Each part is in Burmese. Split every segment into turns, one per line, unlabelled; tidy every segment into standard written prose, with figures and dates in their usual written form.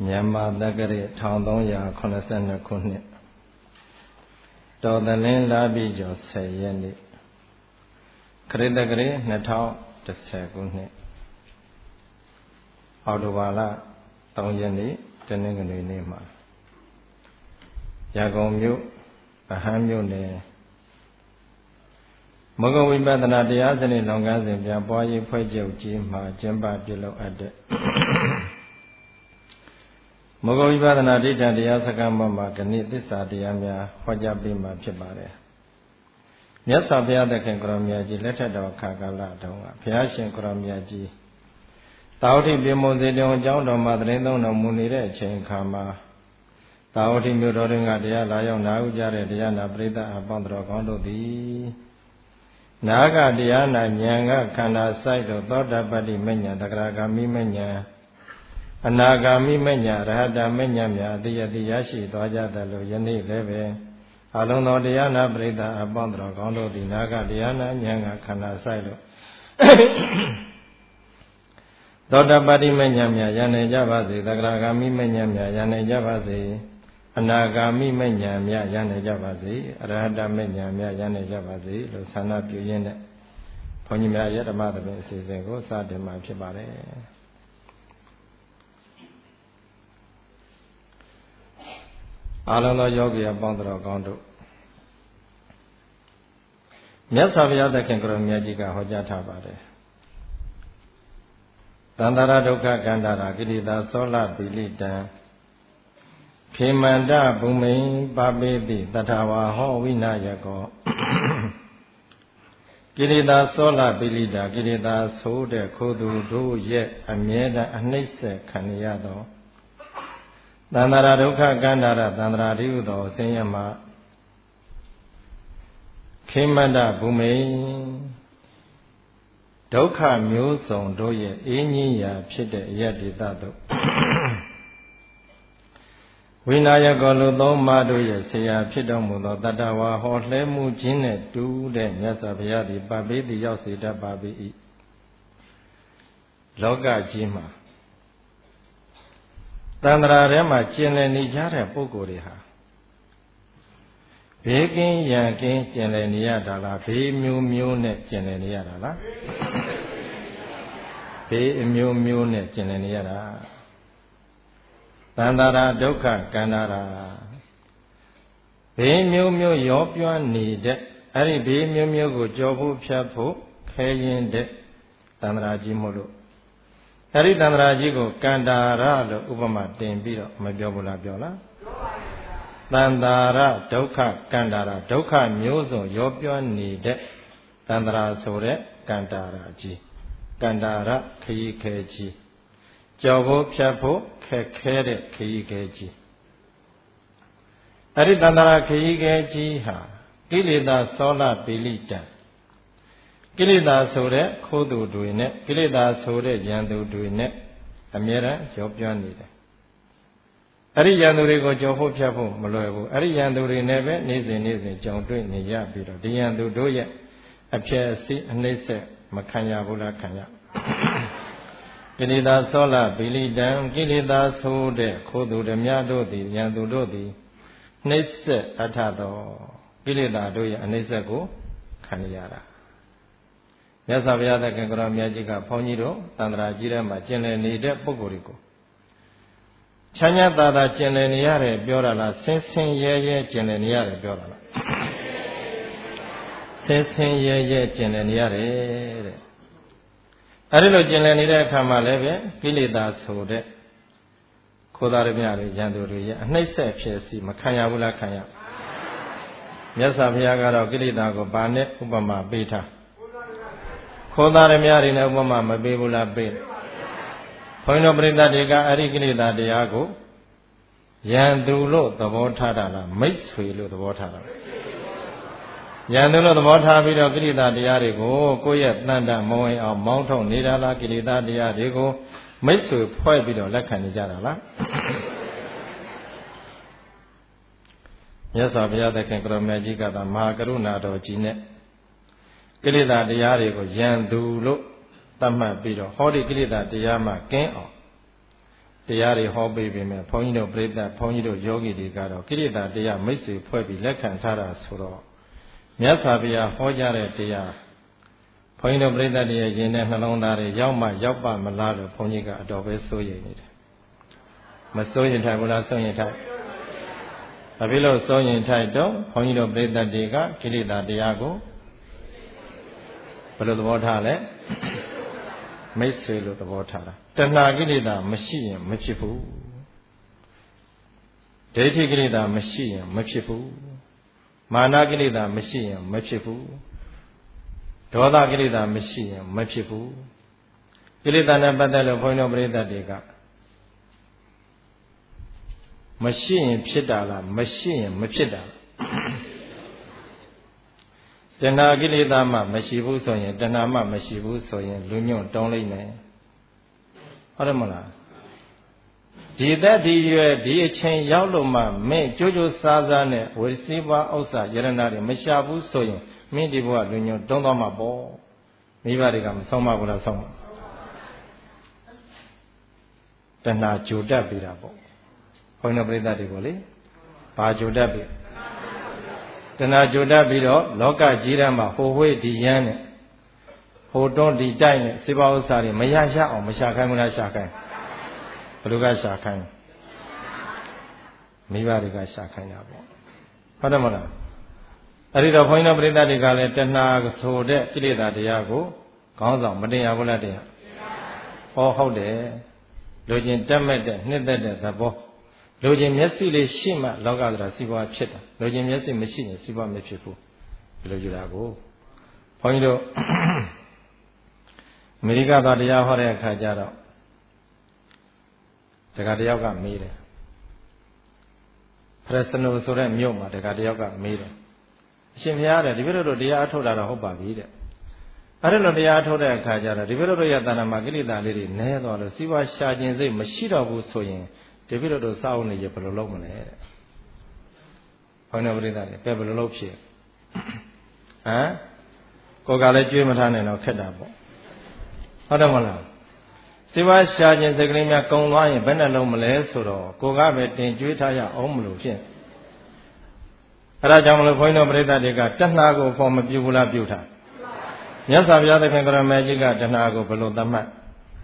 မြန်မာတက္ကရာ1382ခုနှစ်တော်သလင်းလာပြီးကျော်10ရက်နေ့ခရစ်တက္ကရာ2010ခုနှစ်အောက်တိုဘာလ3ရက်နေ့တနင်္ဂနွေနေ့မှာရန်ကုန်မြို့ဗဟန်းမြို့နယ်မဂ္ဂဝိပဿနာတရားစနစ်လောင်ကန်းစဉ်ပြန်ပွားရေးဖွဲ့ချုပ်ကြီးမှာကျင်းပပြုလုပ်အပ်တဲ့မဂ္ဂဝိပဿနာဒိဋ္ဌံတရားစခန်းမှာဂဏိသစ္စာတရားများဟောကြားပေးမှာဖြစ်ပါတယ်။မြတ်စွာဘုရားသခင်ကိုရောမြတ်ကြီးလက်ထက်တော်ခါကာလတုန်းကဘုရားရှင်ကိုရောမြတ်ကြီးတာဝတိပြေမုံစေတုံအကြောင်းတော်မှာသတင်းသုံးတော်မူနေတဲ့အချိန်အခါမှာတာဝတိမြို့တော်တွင်ကတရားလာရောက်နာဥကြတဲ့တရားနာပရိသတ်အပေါင်းတော်ကောင်းတို့သည်နာဂတရားနာဉာဏ်ကခန္ဓာစိုက်သောသောတာပတ္တိမဉ္ဇဉ်တဂရဂာမိမဉ္ဇဉ်အနာဂာမိမဉ္ဇဉ်ရဟတမဉ္ဇဉ်များအတိအတိရရှိသွားကြသလိုယနေ့လည်းပဲအလုံးသောတရားနာပရိသတ်အပေါင်းတော်ကောင်းတို့သည်နာဂတရားနာဉာဏ်ကခန္ဓာစိုက်လို့သောတာပတ္တိမဉ္ဇဉ်များရနိုင်ကြပါစေတဂရဂာမိမဉ္ဇဉ်များရနိုင်ကြပါစေအနာဂါမိမဉ္ဇဉ်များရနိုင်ကြပါစေအရဟတမဉ္ဇဉ်များရနိုင်ကြပါစေလို့ဆန္ဒပြုရင်းနဲ့ဘုန်းကြီးများရဲ့ဓမ္မသဘင်အစီအစဉ်ကိုစတင်မှာဖြစ်ပါတယ်အားလုံးသောယောဂီအပေါင်းတော်ကောင်းတို့မြတ်စွာဘုရားသခင်ကိုရောမြတ်ကြီးကဟောကြားထားပါတယ်သန္တာရဒုက္ခကန္တာရာကိရိတာသောလပိလိတံခေမန္တဘုံမိန်ပါပေတိတထဝါဟောဝိနာယကောကိရိတာသောလပိလိတာကိရိတာဆိုးတဲ့ခိုးသူတို့ရဲ့အမြဲတမ်းအနှိမ့်ဆက်ခံရသောသန္တာရဒုက္ခကန္တာရသန္တာရိဟုသောဆင်းရဲမှာခေမန္တဘုံမိန်ဒုက္ခမျိုးစုံတို့ရဲ့အင်းကြီးရာဖြစ်တဲ့အယတ္တိတတို့ဝိနာယကောလူသုံးပါးတို့ရဲ့ဆရာဖြစ်တော်မူသောတတ္တဝါဟောလှဲမှုခြင်းနဲ့တူတဲ့မြတ်စွာဘုရားသည်ပပိတိရောက်စေတတ်ပါ၏လောကကြီးမှာတန္တရာထဲမှာကျင်လည်နေကြတဲ့ပုဂ္ဂိုလ်တွေဟာဘေးကင်းရန်ကင်းကျင်လည်နေရတာလားဘေးမျိုးမျိုးနဲ့ကျင်လည်နေရတာလားဘေးအမျိုးမျိုးနဲ့ကျင်လည်နေရတာသန္တာရဒုက္ခကန္တာရာဘေးမျိုးမျိုးရောပြွမ်းနေတဲ့အဲ့ဒီဘေးမျိုးမျိုးကိုကြော်ဖို့ဖြတ်ဖို့ခဲရင်တဲ့သန္တာရာကြီးမို့လို့အဲ့ဒီသန္တာရာကြီးကိုကန္တာရလို့ဥပမာတင်ပြီးတော့မပြောဘူးလားပြောလားသန္တာရဒုက္ခကန္တာရာဒုက္ခမျိုးစုံရောပြွမ်းနေတဲ့သန္တာရာဆိုတဲ့ကန္တာရာကြီးကန္တာရခရီးခဲကြီးကြော်ဖို့ဖြတ်ဖို့ခက်ခဲတဲ့ခရီးခဲကြီးအဲ့ဒီတန္တရာခရီးခဲကြီးဟာကိလေသာသောလပိလိတံကိလေသာဆိုတဲ့ခိုးသူတွေနဲ့ကိလေသာဆိုတဲ့ယန္တုတွေနဲ့အမြဲတမ်းရောပြွမ်းနေတယ်အဲ့ဒီယန္တုတွေကိုကြော်ဖို့ဖြတ်ဖို့မလွယ်ဘူးအဲ့ဒီယန္တုတွေနဲ့ပဲနေ့စဉ်ကြုံတွေ့နေရပြီးတော့ဒီယန္တုတို့ရဲ့အဖြစ်အစီအနှိမ့်ဆက်မခံရဘူးလားခံရကိလေသာသောလပိလိတံကိလေသာဆိုတဲ့ခိုးသူဓမြတို့သည်ယံသူတို့သည်နှိမ့်ဆက်အထသောကိလေသာတို့ရဲ့အနှိမ့်ဆက်ကိုခံရတာမြတ်စွာဘုရားသခင်ကိုရောမြတ်ကြီးကဘုန်းကြီးတို့သန္တရာကြီးထဲမှာကျင်လည်နေတဲ့ပုဂ္ဂိုလ်တွေကိုချမ်းသာသာသာကျင်လည်နေရတယ်ပြောတာလားဆင်းဆင်းရဲရဲကျင်လည်နေရတယ်ပြောတာလားဆင်းဆင်းရဲရဲကျင်လည်နေရတယ်တဲ့အဲဒီလိုကျင်လည်နေတဲ့အခါမှာလည်းပဲကိလေသာဆိုတဲ့ခိုးသားရမြတွေရန်သူတွေရဲ့အနှိမ့်ဆက်ဖြစ်စီမခံရဘူးလားခံရမြတ်စွာဘုရားကတော့ကိလေသာကိုဘာနဲ့ဥပမာပေးထားခိုးသားရမြတွေနဲ့ဥပမာမပေးဘူးလားပေးဘုန်းတော်ပရိသတ်တွေကအဲ့ဒီကိလေသာတရားကိုရန်သူလို့သဘောထားတာလားမိတ်ဆွေလို့သဘောထားတာလားယန္တုလို့သဘောထားပြီးတော့ကိလေသာတရားတွေကိုကိုယ့်ရဲ့တန်တမဝင်အောင်မောင်းထုတ်နေတာလားကိလေသာတရားတွေကိုမိတ်ဆွေဖွဲ့ပြီးတော့လက်ခံနေကြတာလားမြတ်စွာဘုရားသခင်ကိုရောမြတ်ကြီးကသာမဟာကရုဏာတော်ကြီးနဲ့ကိလေသာတရားတွေကိုယန္တုလို့သတ်မှတ်ပြီးတော့ဟောဒီကိလေသာတရားမှကင်းအောင်တရားတွေဟောပေးပေမဲ့ဘုန်းကြီးတို့ပြိဿဘုန်းကြီးတို့ယောဂီတွေကတော့ကိလေသာတရားမိတ်ဆွေဖွဲ့ပြီးလက်ခံထားတာဆိုတော့မြတ်စွာဘုရားဟောကြားတဲ့တရားဘုန်းကြီးတို့ပြိဿတွေရဲ့ယင်တဲ့နှလုံးသားတွေရောက်မှရောက်ပါမလားလို့ဘုန်းကြီးကအတော်ပဲစိုးရိမ်နေတယ်မစိုးရင်ထိုက်ဘူးလားစိုးရင်ထိုက်ဘာဖြစ်လို့စိုးရင်ထိုက်တော့ဘုန်းကြီးတို့ပြိဿတွေကကိလေသာတရားကိုဘယ်လိုသဘောထားလဲမိတ်ဆွေလို့သဘောထားတာတဏှာကိလေသာမရှိရင်မဖြစ်ဘူးဒိဋ္ဌိကိလေသာမရှိရင်မဖြစ်ဘူးမာနကိလေသာမရှိရင်မဖြစ်ဘူးဒေါသကိလေသာမရှိရင်မဖြစ်ဘူးကိလေသာနဲ့ပတ်သက်လို့ဘုန်းကြီးတို့ပရိသတ်တွေကမရှိရင်ဖြစ်တာလားမရှိရင်မဖြစ်တာတဏှာကိလေသာမှမရှိဘူးဆိုရင်တဏှာမှမရှိဘူးဆိုရင်လူညွန့်တောင်းလိုက်မယ်ဟုတ်တယ်မလားဒီသက်ဒီရွယ်ဒီအချိန်ရောက်လို့မှမင်းကြိုးကြိုးစားစားနဲ့ဝိစီးပွားဥစ္စာယရဏတွေမရှာဘူးဆိုရင်မင်းဒီဘဝလူညွန့်တုံးသွားမှာပေါ့မိဘတွေကမဆုံးမဘူးလားဆုံးမတဏှာကြိုတက်ပြီးတာပေါ့ဘုန်းတော်ပြိဿတွေကိုလေဘာကြိုတက်ပြီးတဏှာကြိုတက်ပြီးတော့လောကကြီးထဲမှာဟိုဝှေ့ဒီရမ်းနဲ့ဟိုတွန်းဒီတိုက်နဲ့စေပါဥစ္စာတွေမရရအောင်မရှာခိုင်းဘူးလားရှာခိုင်းဘယ်လိုကရှာခိုင်းမိဘတွေကရှာခိုင်းတာပေါ့ဟုတ်တယ်မလားအဲ့ဒီတော့ဘုန်းကြီးတို့ပရိသတ်တွေကလည်းတဏှာဆိုတဲ့ကိလေသာတရားကိုခေါင်းဆောင်မတင်ရဘူးလားတင်ရဟောဟုတ်တယ်လူချင်းတက်မဲ့တဲ့နှစ်သက်တဲ့သဘောလူချင်းမျက်စိလေးရှိမှလောကဆိုတာစီးပွားဖြစ်တာလူချင်းမျက်စိမရှိရင်စီးပွားမဖြစ်ဘူးဒီလိုယူတာကိုဘုန်းကြီးတို့အမေရိကသားတရားဟောတဲ့အခါကျတော့တက္ကသိုလ်တယောက်ကမေးတယ်ဖရက်စနိုဆိုတဲ့မြို့မှာတက္ကသိုလ်တယောက်ကမေးတယ်အရှင်ဘုရားတဲ့ဒီဘက်တို့တရားအထုတ်တာတော့ဟုတ်ပါပြီတဲ့အဲ့လိုတရားအထုတ်တဲ့အခါကျတော့ဒီဘက်တို့ရဲ့တဏ္ဍာမှာကိလေသာလေးတွေနည်းသွားလို့စီးပွားရှာခြင်းစိတ်မရှိတော့ဘူးဆိုရင်ဒီဘက်တို့စောင့်နေရဘယ်လိုလုပ်မလဲတဲ့ဘုန်းတော်ပရိသတ်တွေကဲဘယ်လိုလုပ်ဖြစ်ဟမ်ကိုယ်ကလည်းကြွေးမထားနိုင်တော့ခက်တာပေါ့ဟုတ်တယ်မလားစီးပွားရှာခြင်းစိတ်ကလေးများကုံသွားရင်ဘယ်နဲ့လုံးမလဲဆိုတော့ကိုယ်ကပဲတင်ကြွေးထားရအောင်မလို့ဖြစ်အဲဒါကြောင့်မလို့ဘုန်းတော်ပရိသတ်တွေကတဏှာကိုပေါ်မပြုဘူးလားပြုထားမြတ်စွာဘုရားသခင်ကရမေကြီးကတဏှာကိုဘယ်လိုသတ်မှတ်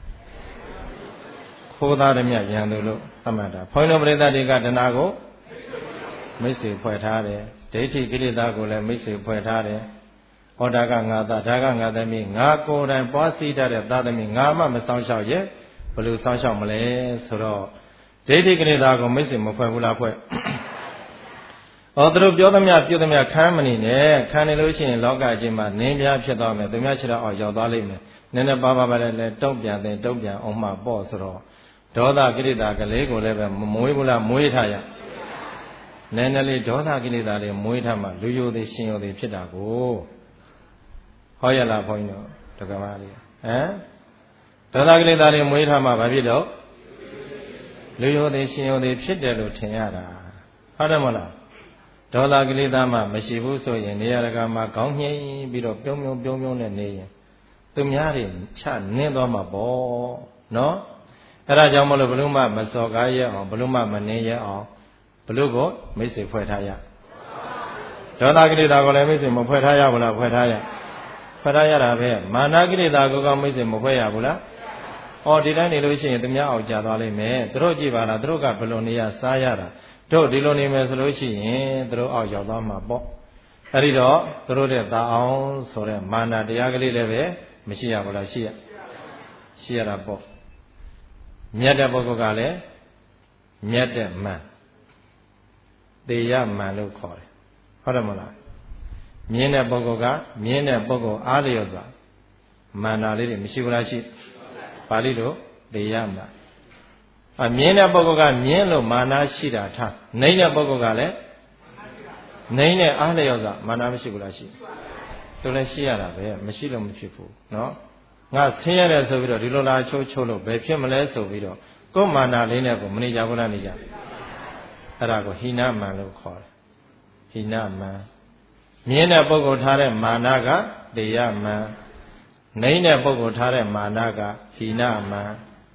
ခိုးသားရမြတ်ရန်သူလို့သတ်မှတ်တာဘုန်းတော်ပရိသတ်တွေကတဏှာကိုမိတ်ဆွေဖွဲ့ထားတယ်ဒိဋ္ဌိကိလေသာကိုလည်းမိတ်ဆွေဖွဲ့ထားတယ်ဟောဒါကငါသားဒါကငါသမီးငါကိုယ်တိုင်ပွားစည်းထားတဲ့သားသမီးငါမှမဆောင်ရှောက်ရဲ့ဘယ်လိုဆောင်ရှောက်မလဲဆိုတော့ဒိဋ္ဌိကိလေသာကိုမိတ်ဆွေမဖွဲ့ဘူးလားဖွဲ့ဟောသူတို့ပြောသမျှပြုသမျှခံမနေနဲ့ခံနေလို့ရှိရင်လောကကြီးမှာနင်းပြားဖြစ်သွားမယ်သူများခြေတော့အောက်ရောက်သွားလိမ့်မယ်နည်းနည်းပါပါလည်းတုံ့ပြန်တဲ့တုံ့ပြန်အောင်မှပေါ့ဆိုတော့ဒေါသကိလေသာကလေးကိုလည်းပဲမွေးဘူးလားမွေးထားရနည်းနည်းလေးဒေါသကိလေသာလေးမွေးထားမှလူယိုသေးရှင်ယိုသေးဖြစ်တာကိုဟောရလားဘုန်းကြီးတို့တက္ကမလေးဒေါသကိလေသာလေးမွေးထားမှဘာဖြစ်တော့လူယိုသေးရှင်ယိုသေးဖြစ်တယ်လို့ထင်ရတာဟုတ်တယ်မလားဒေါသကိလေသာမှမရှိဘူးဆိုရင်နေရာတကာမှာခေါင်းညှိပြီးတော့ပြုံးနဲ့နေရင်သူများတွေချနင်းသွားမှာပေါ့နော်အဲ့ဒါကြောင့်မလို့ဘလို့မှမစော်ကားရအောင်ဘလို့မှမနင်းရအောင်ဘလို့ကိုမိတ်ဆွေဖွဲ့ထားရဒေါသကိလေသာကိုလည်းမိတ်ဆွေမဖွဲ့ထားရဘူးလားဖွဲ့ထားရတာပဲမာနကိလေသာကိုကမိတ်ဆွေမဖွဲ့ရဘူးလားဟောဒီတိုင်းနေလို့ရှိရင်သူများအောင်ကြာသွားလိမ့်မယ်သူတို့ကြည့်ပါလားသူတို့ကဘလို့နေရစားရတာတို့ဒီလိုနေမယ်ဆိုလို့ရှိရင်သူတို့အောက်ရောက်သွားမှာပေါ့အဲ့ဒီတော့သူတို့တဲ့သာအောင်ဆိုတဲ့မာနတရားကလေးလည်းပဲမရှိရဘူးလားရှိရတာပေါ့မြတ်တဲ့ပုဂ္ဂိုလ်ကလည်းမြတ်တဲ့မှန်တေယမှန်လို့ခေါ်တယ်ဟုတ်တယ်မလားမြင်းတဲ့ပုဂ္ဂိုလ်ကမြင်းတဲ့ပုဂ္ဂိုလ်အားလျော်စွာမာနလေးတွေမရှိဘူးလားရှိပါဠိလိုတေယမှန်မြင်းတဲ့ပုဂ္ဂိုလ်ကမြင်းလို့မာနရှိတာထားနှိမ့်တဲ့ပုဂ္ဂိုလ်ကလည်းနှိမ့်တဲ့အားလျော်စွာမာနမရှိဘူးလားရှိသူလည်းရှိရတာပဲမရှိလို့မဖြစ်ဘူးနော်ငါဆင်းရဲတယ်ဆိုပြီးတော့ဒီလိုလာချိုးလို့ဘယ်ဖြစ်မလဲဆိုပြီးတော့ကိုယ်မာနလေးနဲ့ကိုမနေကြဘူးလားနေကြအဲ့ဒါကိုဟိနမန်လို့ခေါ်တယ်ဟိနမန်မြင်းတဲ့ပုဂ္ဂိုလ်ထားတဲ့မာနကတေယမန်နှိမ့်တဲ့ပုဂ္ဂိုလ်ထားတဲ့မာနကဟိနမန်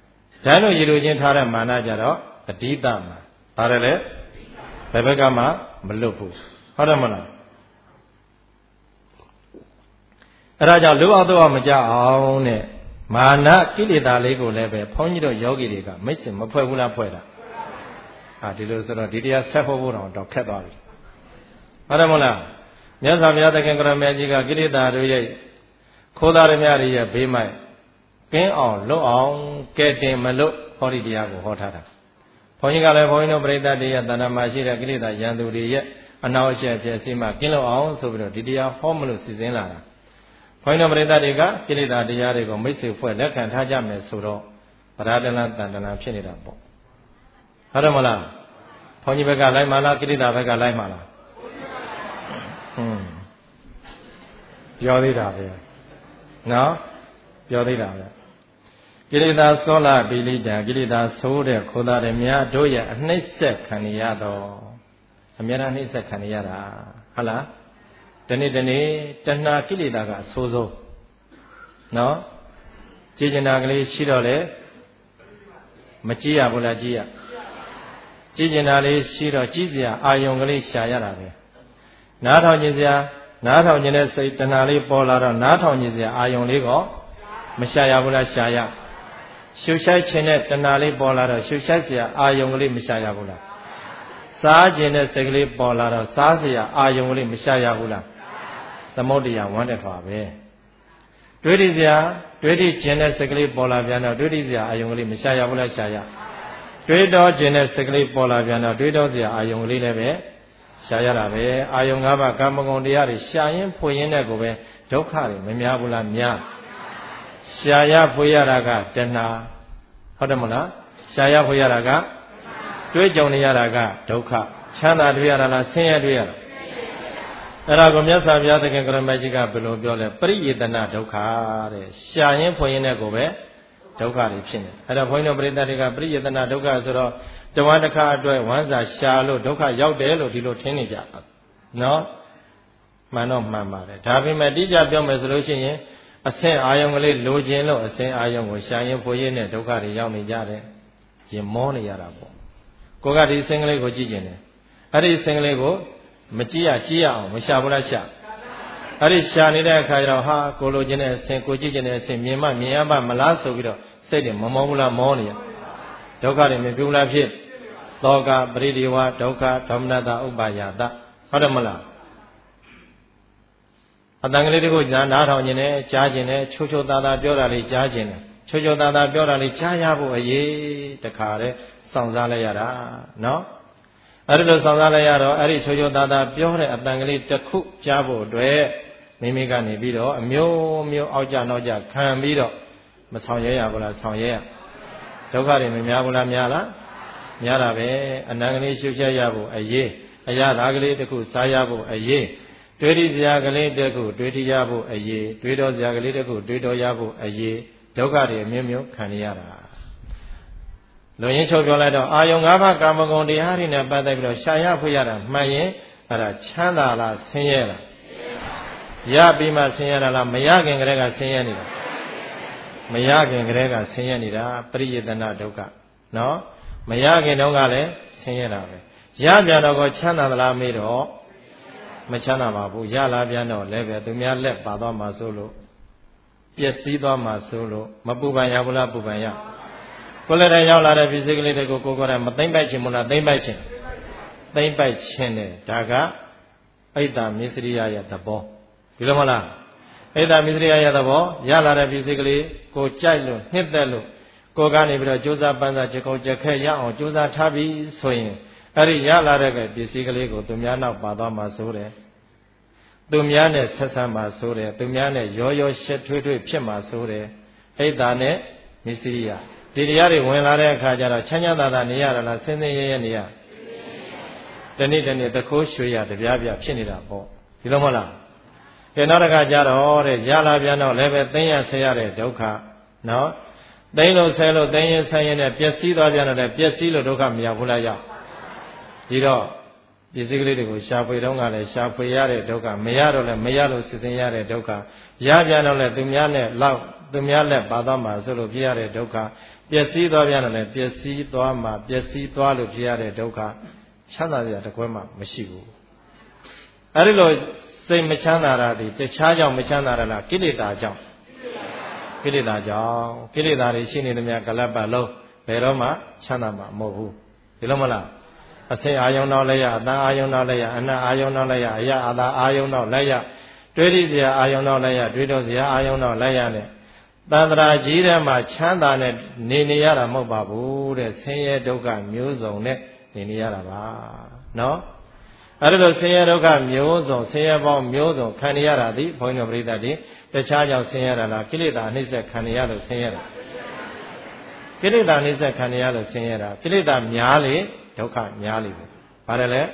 ဒါလို့ရေလိုချင်းထားတဲ့မာနကြတော့တတိတမှာပါတယ်လေဘယ်ဘက်ကမှမလွတ်ဘူးဟုတ်တယ်မလားအဲ့ဒါကြောင့်လူအောင်တော့မကြအောင်နဲ့မာနကိလေသာလေးကိုလည်းပဲဘုန်းကြီးတို့ယောဂီတွေကမိတ်ဆွေမဖွဲ့ဘူးလားဖွဲ့တာဒီလိုဆိုတော့ဒီတရားဆက်ဖို့တော့ခက်သွားပြီဟုတ်တယ်မလားမြတ်စွာဘုရားသခင်ကရမေကြီးကကိလေသာတို့ရဲ့ခိုးသားရမြတွေရဲ့ဘေးမိုက်ကင်းအောင်လွတ်အောင်ကဲတင်မလွတ်ဟောဒီတရားကိုဟောထားတာဘုန်းကြီးကလည်းဘုန်းကြီးတို့ပရိသတ်တွေရဲ့တဏ္ဍာမှာရှိတဲ့ကိလေသာရန်သူတွေရဲ့အနောက်အရှက်ဖြစ်စီမှကင်းလွတ်အောင်ဆိုပြီးတော့ဒီတရားဟောမလို့စီစဉ်လာတာဘုန်းကြီးတို့ပရိသတ်တွေကကိလေသာတရားတွေကိုမိတ်ဆွေဖွဲ့လက်ခံထားကြမယ်ဆိုတော့ဗရာဒလတန်တနာဖြစ်နေတာပေါ့ဟုတ်တယ်မလားဘုန်းကြီးဘက်ကလိုက်မှလားကိလေသာဘက်ကလိုက်မှလားပြောသေးတာပဲနော်ပြောသေးတာပဲကိလေသာသောလပိလိတံကိလေသာဆိုးတဲ့ခိုးသားတွေများတို့ရဲ့အနှိမ့်ဆက်ခံရတော့အများအားနှိမ့်ဆက်ခံရတာဟုတ်လားဒီနေ့တဏှာကိလေသာကအဆိုးဆုံးနော်ကြည်ကျင်တာကလေးရှိတော့လေမကြည့်ရဘူးလားကြည့်ရကြည်ကျင်တာလေးရှိတော့ကြည့်စရာအာယုံကလေးရှာရတာပဲနားထောင်ကြည့်စရာနားထောင်ခြင်းနဲ့စိတ်တဏှာလေးပေါ်လာတော့နားထောင်ခြင်းစရာအာယုံလေးကိုမရှာရဘူးလားရှာရရှုရှိုက်ခြင်းနဲ့တဏှာလေးပေါ်လာတော့ရှုရှိုက်စရာအာယုံကလေးမရှာရဘူးလားစားခြင်းနဲ့စိတ်ကလေးပေါ်လာတော့စားစရာအာယုံကလေးမရှာရဘူးလားသမုဒ္ဒရာဝမ်းတက်ပါပဲတွေးတိစရာတွေးတိခြင်းနဲ့စိတ်ကလေးပေါ်လာပြန်တော့တွေးတိစရာအာယုံကလေးမရှာရဘူးလားရှာရတွေးတော်ခြင်းနဲ့စိတ်ကလေးပေါ်လာပြန်တော့တွေးတော်စရာအာယုံကလေးလည်းပဲရှာရတာပဲအာယုံ၅ပါးကာမဂုဏ်တရားတွေရှာရင်ဖွင့်ရင်းနဲ့ကိုပဲဒုက္ခတွေမများဘူးလားများရှာရဖွင့်ရတာကတဏှာဟုတ်တယ်မလားရှာရဖွင့်ရတာကတွေးကြုံနေရတာကဒုက္ခချမ်းသာတွေ့ရတာလားဆင်းရဲတွေ့ရတာအဲ့ဒါကိုမြတ်စွာဘုရားသခင်ကရမကြီးကဘယ်လိုပြောလဲပရိယေတနာဒုက္ခတဲ့ရှာရင်ဖွင့်ရင်းနဲ့ကိုပဲဒုက္ခတွေဖြစ်နေအဲ့တော့ဘုန်းကြီးတို့ပရိသတ်တွေကပရိယေတနာဒုက္ခဆိုတော့တဝမ်းတစ်ခါအတွက်ဝမ်းစာရှာလို့ဒုက္ခရောက်တယ်လို့ဒီလိုထင်နေကြနော်မှန်တော့မှန်ပါတယ်ဒါပေမဲ့တိကျပြောမယ်ဆိုလို့ရှိရင်အဆင့်အာယုံကလေးလိုချင်လို့အဆင့်အာယုံကိုရှာရင်ဖွင့်ရင်းနဲ့ဒုက္ခတွေရောက်နေကြတယ်ရင်မောနေရတာပေါ့ကိုကဒီအဆင့်ကလေးကိုကြည့်ကျင်တယ်အဲ့ဒီအဆင့်ကလေးကိုမကြည့်ရကြည့်ရအောင်မရှာဘူးလားရှာအဲ့ဒီရှာနေတဲ့အခါကျတော့ဟာကိုလိုချင်တဲ့အဆင့်ကိုကြည့်ကျင်တဲ့အဆင့်မြင်မှမြင်ရပါမလားဆိုပြီးတော့စိတ်တွေမမောဘူးလားမောနေရဒုက္ခတွေမပြုလားဖြစ်သောကပရိဒီဝဒုက္ခဒေါမနတဥပါယတဟုတ်တယ်မလားအတန်ကလေးတွေကိုနားထောင်ခြင်းနဲ့ကြားခြင်းနဲ့ချိုးချိုးသားသားပြောတာလေးကြားခြင်းနဲ့ချိုးချိုးသားသားပြောတာလေးကြားရဖို့အရေးတခါတည်းစောင့်စားလိုက်ရတာနော်အဲ့ဒီလိုစောင့်စားလိုက်ရတော့အဲ့ဒီချိုးချိုးသားသားပြောတဲ့အတန်ကလေးတစ်ခုကြားဖို့အတွက်မိမိကနေပြီးတော့အမျိုးမျိုးအောက်ကြနောက်ကြခံပြီးတော့မဆောင်ရဲရဘူးလားဆောင်ရဲရဒုက္ခတွေမများဘူးလားများလားများတာပဲအနံကလေးရှုချက်ရဖို့အရေးအရာဓာကလေးတစ်ခုစားရဖို့အရေးတွေးတိစရာကလေးတစ်ခုတွေးတိရဖို့အရေးတွေးတော်စရာကလေးတစ်ခုတွေးတော်ရဖို့အရေးဒုက္ခတွေအမျိုးမျိုးခံရတာလူရင်းချုပ်ပြောလိုက်တော့အာယုံ၅ပါးကာမဂုဏ်တရားတွေနဲ့ပတ်သက်ပြီးတော့ရှာရဖွေရတာမှန်ရင်အဲ့ဒါချမ်းသာလားဆင်းရဲလားရပြီးမှဆင်းရဲလားမရခင်ကတည်းကဆင်းရဲနေတာမရခင်ကတည်းကဆင်းရဲနေတာပရိယေတနာဒုက္ခနော်မရခင်တုန်းကလည်းဆင်းရဲတာပဲရပြန်တော့ကိုချမ်းသာသလားမေးတော့မချမ်းသာပါဘူးရလာပြန်တော့လည်းပဲသူများလက်ပါသွားမှဆိုလို့ပျက်စီးသွားမှဆိုလို့မပူပန်ရဘူးလားပူပန်ရကိုယ်လည်းတည်းရောက်လာတဲ့ပစ္စည်းကလေးတွေကိုကိုယ်ကိုယ်တိုင်မသိမ့်ပိုက်ခြင်းမလားသိမ့်ပိုက်ခြင်းသိမ့်ပိုက်ခြင်းနဲ့ဒါကအိတ္တမစ္စရိယရဲ့သဘောဒီလိုမလားအိတ္တမစ္စရိယရဲ့သဘောရလာတဲ့ပစ္စည်းကလေးကိုကြိုက်လို့နှစ်သက်လို့ကိုယ်ကနေပြီးတော့ကြိုးစားပန်းစားချက်ကုန်ချက်ခဲရအောင်ကြိုးစားထားပြီးဆိုရင်အဲ့ဒီရလာတဲ့ပစ္စည်းကလေးကိုသူများနောက်ပါသွားမှဆိုတယ်သူများနဲ့ဆက်ဆံမှဆိုတယ်သူများနဲ့ရောရောရှက်ထွေးထွေးဖြစ်မှဆိုတယ်အိတ္တနဲ့မစ္စရိယဒီတရားတွေဝင်လာတဲ့အခါကျတော့ချမ်းချမ်းသာသာနေရတာလားဆင်းဆင်းရဲရဲနေရတနေ့တနေ့တခိုးရွှေရတပြားပြဖြစ်နေတာပေါ့ဒီလိုမဟုတ်လားကဲနောက်တစ်ခါကျတော့တဲ့ရလာပြန်တော့လည်းပဲသိရဆဲရတဲ့ဒုက္ခနော်သိလို့ဆဲလို့သိရင်ဆဲရင်နဲ့ပျက်စီးသွားပြန်တော့လည်းပျက်စီးလို့ဒုက္ခမရောက်ဘူးလားရောက်ဒီတော့ပစ္စည်းကလေးတွေကိုရှာဖွေတော့ကလည်းရှာဖွေရတဲ့ဒုက္ခမရတော့လည်းမရလို့စစ်စင်ရတဲ့ဒုက္ခရပြန်တော့လည်းသူများနဲ့လောက်သူများနဲ့ပါသွားမှာဆိုလို့ဖြစ်ရတဲ့ဒုက္ခပျက်စီးသွားပြန်တော့လည်းပျက်စီးသွားမှာပျက်စီးသွားလို့ဖြစ်ရတဲ့ဒုက္ခချမ်းသာစရာတကွဲမှမရှိဘူးအဲဒီလိုစိတ်မချမ်းသာတာဒီတခြားကြောင့်မချမ်းသာတာလားကိလေသာကြောင့်ကိလေသာကြောင့်ကိလေသာတွေရှိနေသမျှကလပ်ပတ်လုံးဘယ်တော့မှချမ်းသာမှာမဟုတ်ဘူးဒီလိုမလားအစိအာယုံတော့လည်းရအတန်အာယုံတော့လည်းရအနတ်အာယုံတော့လည်းရအယအသာအာယုံတော့လည်းရတွေးရစရာအာယုံတော့လည်းရတွေးတော့စရာအာယုံတော့လည်းရနဲ့တန်ត្រာကြီးထဲမှာချမ်းသာနဲ့နေရတာမဟုတ်ပါဘူးတဲ့ဆင်းရဲဒုက္ခမျိုးစုံနဲ့နေရတာပါနော်အဲ့ဒါလို့ဆင်းရဲဒုက္ခမျိုးစုံဆင်းရဲပေါင်းမျိုးစုံခံရတာဒီဘုန်းကြီးတို့ပြိဿတိတခြားကြောင့်ဆင်းရဲတာလားကိလေသာအနှိမ့်ဆက်ခံရလို့ဆင်းရဲတာကိလေသာနှိမ့်ဆက်ခံရလို့ဆင်းရဲတာကိလေသာများလေဒုက္ခများလေပဲပါတယ်လေ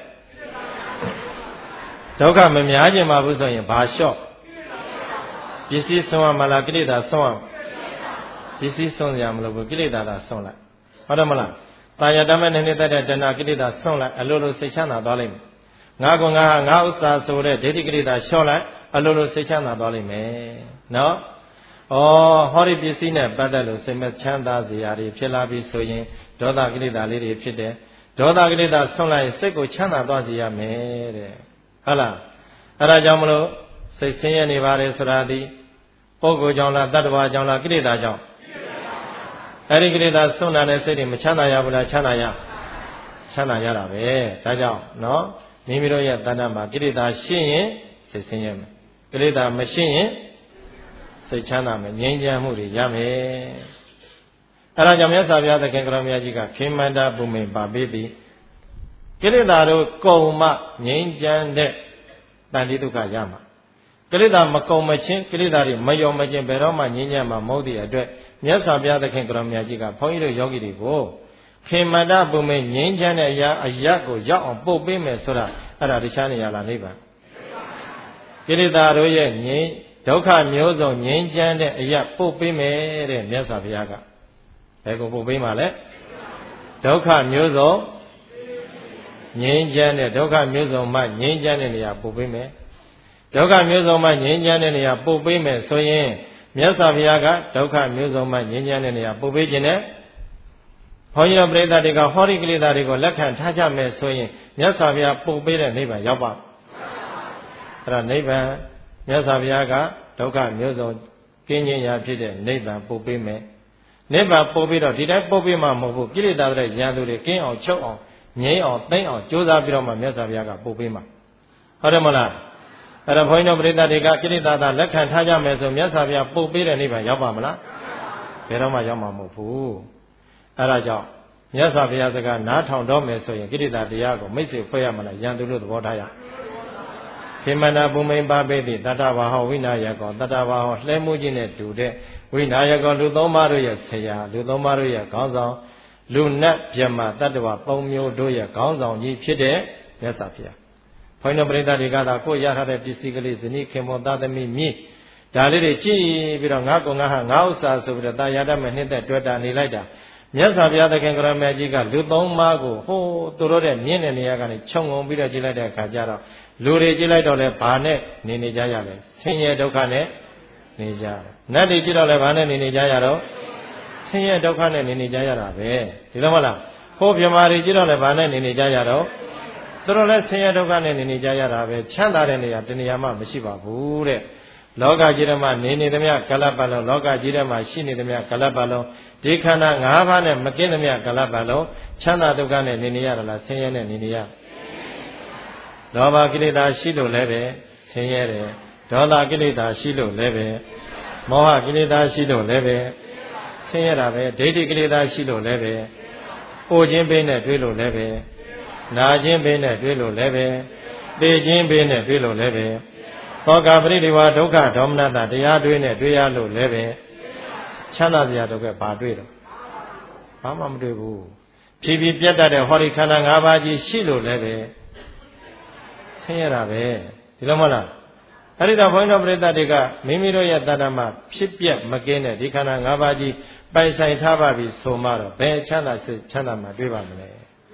ဒုက္ခမများခြင်းမဘူးဆိုရင်ဘာလျှော့ပစ္စည်းဆုံးရမလားကိလေသာဆုံးရပစ္စည်းဆုံးရမလို့ဘူးကိလေသာသာဆုံးလိုက်ဟုတ်တယ်မလားတာယတမနဲ့နေတဲ့တဏှာကိလေသာဆုံးလိုက်အလိုလိုစိတ်ချမ်းသာသွားလိမ့်မယ်ငါကငါဟာငါဥစ္စာဆိုတဲ့ဒိဋ္ဌိကိလေသာလျှော့လိုက်အလိုလိုစိတ်ချမ်းသာသွားလိမ့်မယ်နော်ဩဟောဒီပစ္စည်းနဲ့ပတ်သက်လို့စိတ်မချမ်းသာစရာတွေဖြစ်လာပြီဆိုရင်ဒေါသကိလေသာလေးတွေဖြစ်တယ်ဒေါသကိလေသာဆုံးလိုက်စိတ်ကိုချမ်းသာသွားစေရမယ်တဲ့ဟုတ်လားအဲဒါကြောင့်မလို့စိတ်ဆင်းရဲနေပါတယ်ဆိုတာဒီပုဂ္ဂိုလ်ကြောင့်လားတတ္တဝါကြောင့်လားကိလေသာကြောင့်အဲဒီကိလေသာဆုံးတာနဲ့စိတ်တွေမချမ်းသာရဘူးလားချမ်းသာရတာပဲဒါကြောင့်နော်မိမိတို့ရဲ့တဏ္ဍမှာကိလေသာရှိရင်စိတ်ဆင်းရဲမယ်ကိလေသာမရှိရင်စိတ်ချမ်းသာမယ်ငြိမ်းချမ်းမှုတွေရမယ်အဲဒါကြောင့်မြတ်စွာဘုရားသခင်ကရောမြတ်ကြီးကခေမန္တပုမေပါပိတိကိလေသာတို့ကုံမှငြိမ်းချမ်းတဲ့တန်တိဒုက္ခရမှာကိလေသာမကုံမချင်းကိလေသာတွေမယုံမချင်းဘယ်တော့မှငြိမ်းချမ်းမှာမဟုတ်တဲ့အတွက်မြတ်စွာဘုရားသခင်ကရောမြတ်ကြီးကဘုန်းကြီးတို့ယောဂီတွေကိုခေမန္တပုမေငြိမ်းချမ်းတဲ့အရာကိုရောက်အောင်ပို့ပေးမယ်ဆိုတာအဲ့ဒါတရားနေရလားနိဗ္ဗာန်ကိလေသာတို့ရဲ့ငြိမ်းဒုက္ခမျိုးစုံငြိမ်းချမ်းတဲ့အရာပို့ပေးမယ်တဲ့မြတ်စွာဘုရားကဘယ်ကိုပို့ပေးမှာလဲဒုက္ခမျိုးစုံငြိမ်းချမ်းတဲ့ဒုက္ခမျိုးစုံမှငြိမ်းချမ်းတဲ့နေရာပို့ပေးမယ်ဒုက္ခမျိုးစုံမှငြိမ်းချမ်းတဲ့နေရာပို့ပေးမယ်ဆိုရင်မြတ်စွာဘုရားကဒုက္ခမျိုးစုံမှငြိမ်းချမ်းတဲ့နေရာပို့ပေးခြင်းနဲ့ဘုန်းကြီးတို့ပြိဿတွေကဟောဒီကိလေသာတွေကိုလက်ခံထားကြမယ်ဆိုရင်မြတ်စွာဘုရားပို့ပေးတဲ့နိဗ္ဗာန်ရောက်ပါအဲ့ဒါနိဗ္ဗာန်မြတ်စွာဘုရားကဒုက္ခမျိုးစုံကင်းခြင်းရာဖြစ်တဲ့နိဗ္ဗာန်ပို့ပေးမယ်နိဗ္ဗာန်ပို့ပြီးတော့ဒီတိုင်းပို့ပေးမှမဟုတ်ဘူးကိလေသာတွေရန်သူတွေကင်းအောင်ချုပ်အောင်ငြိမ်းအောင်သိမ့်အောင်ကြိုးစားပြီးတော့မှမြတ်စွာဘုရားကပို့ပေးမှာဟုတ်တယ်မလားအဲ့ဒါဘုန်းကြီးတို့ပြိဿတွေကကိလေသာလက်ခံထားကြမယ်ဆိုမြတ်စွာဘုရားပို့ပေးတဲ့နိဗ္ဗာန်ရောက်ပါမလားဘယ်တော့မှရောက်မှာမဟုတ်ဘူးအဲဒါကြောင့်မြတ်စွာဘုရားစကားနားထောင်တော့မယ်ဆိုရင်ကိလေသာတရားကိုမိတ်ဆွေဖွဲ့ရမလားယံသူလို့သဘောထားရခေမန္တပုမိန်ပါပိတိတတ္တဝါဟောဝိနာယကောတတ္တဝါဟောလှဲမှုခြင်းနဲ့တူတဲ့ဝိနာယကောလူသုံးပါးတို့ရဲ့ဆရာလူသုံးပါးတို့ရဲ့ခေါင်းဆောင်လူနတ်မြတ်တတ္တဝါ၃မျိုးတို့ရဲ့ခေါင်းဆောင်ကြီးဖြစ်တဲ့မြတ်စွာဘုရားဘုန်းတော်ပရိသတ်တွေကသာကိုယ်ရထားတဲ့ပစ္စည်းကလေးဇနီးခင်မွန်သားသမီးမြည်ဒါလေးတွေကြည့်ပြီးတော့ငါကငါဟာငါဥစ္စာဆိုပြီးတော့တာယာတတ်မဲ့နှစ်သက်တွေ့တာနေလိုက်တာမြတ်စွာဘုရားသခင်ကရမေကြီးကလူသုံးပါးကိုဟိုးသူတို့တဲ့မြင့်တဲ့နေရာကနေခြုံငုံပြီးတော့ကြည့်လိုက်တဲ့အခါကျတော့လူတွေကြည့်လိုက်တော့လဲဘာနဲ့နေကြရလဲဆင်းရဲဒုက္ခနဲ့နေကြတယ်နတ်တွေကြည့်တော့လဲဘာနဲ့နေကြရတော့ဆင်းရဲဒုက္ခနဲ့နေကြရတာပဲဒီလိုမလားဟိုးမြမာတွေကြည့်တော့လဲဘာနဲ့နေကြရတော့သူတို့လည်းဆင်းရဲဒုက္ခနဲ့နေကြရတာပဲချမ်းသာတဲ့နေရာတနေရာမှမရှိပါဘူးတဲ့လောကကြီးထဲမှာနေသမျှကလပ်ပါလုံးလောကကြီးထဲမှာရှိနေသမျှကလပ်ပါလုံးဒီခန္ဓာ၅ပါးနဲ့မကင်းသမျှကလပ်ပါလုံးချမ်းသာဒုက္ခနဲ့နေရတာလားဆင်းရဲနဲ့နေရလောဘကိလေသာရှိလို့လည်းပဲဆင်းရဲတယ်ဒေါသကိလေသာရှိလို့လည်းပဲမောဟကိလေသာရှိလို့လည်းပဲဆင်းရဲတာပဲဒိဋ္ဌိကိလေသာရှိလို့လည်းပဲအိုခြင်းပေးနဲ့တွေးလို့လည်းပဲနာခြင်းပေးနဲ့တွေးလို့လည်းပဲသိခြင်းပေးနဲ့တွေးလို့လည်းပဲသောကပရိဒီဝါဒုက္ခဒေါမနတတရားတွေးနဲ့တွေးရလို့လည်းပဲချမ်းသာစရာတော့ကဘာတွေးတော့ဘာမှမတွေးဘူးဖြည်းဖြည်းပြတ်တတ်တဲ့ဟောဒီခန္ဓာ၅ပါးကြီးရှိလို့လည်းပဲဆင်းရဲတာပဲဒီလိုမဟုတ်လားအဲ့ဒီတော့ဘုန်းတော်ပရိသတ်တွေကမိမိတို့ရဲ့တဏ္ဍမှာဖြစ်ပြက်မကင်းတဲ့ဒီခန္ဓာ၅ပါးကြီးပိုင်ဆိုင်ထားပါပြီဆိုမှတော့ဘယ်ချမ်းသာမှာတွေးပါမလဲ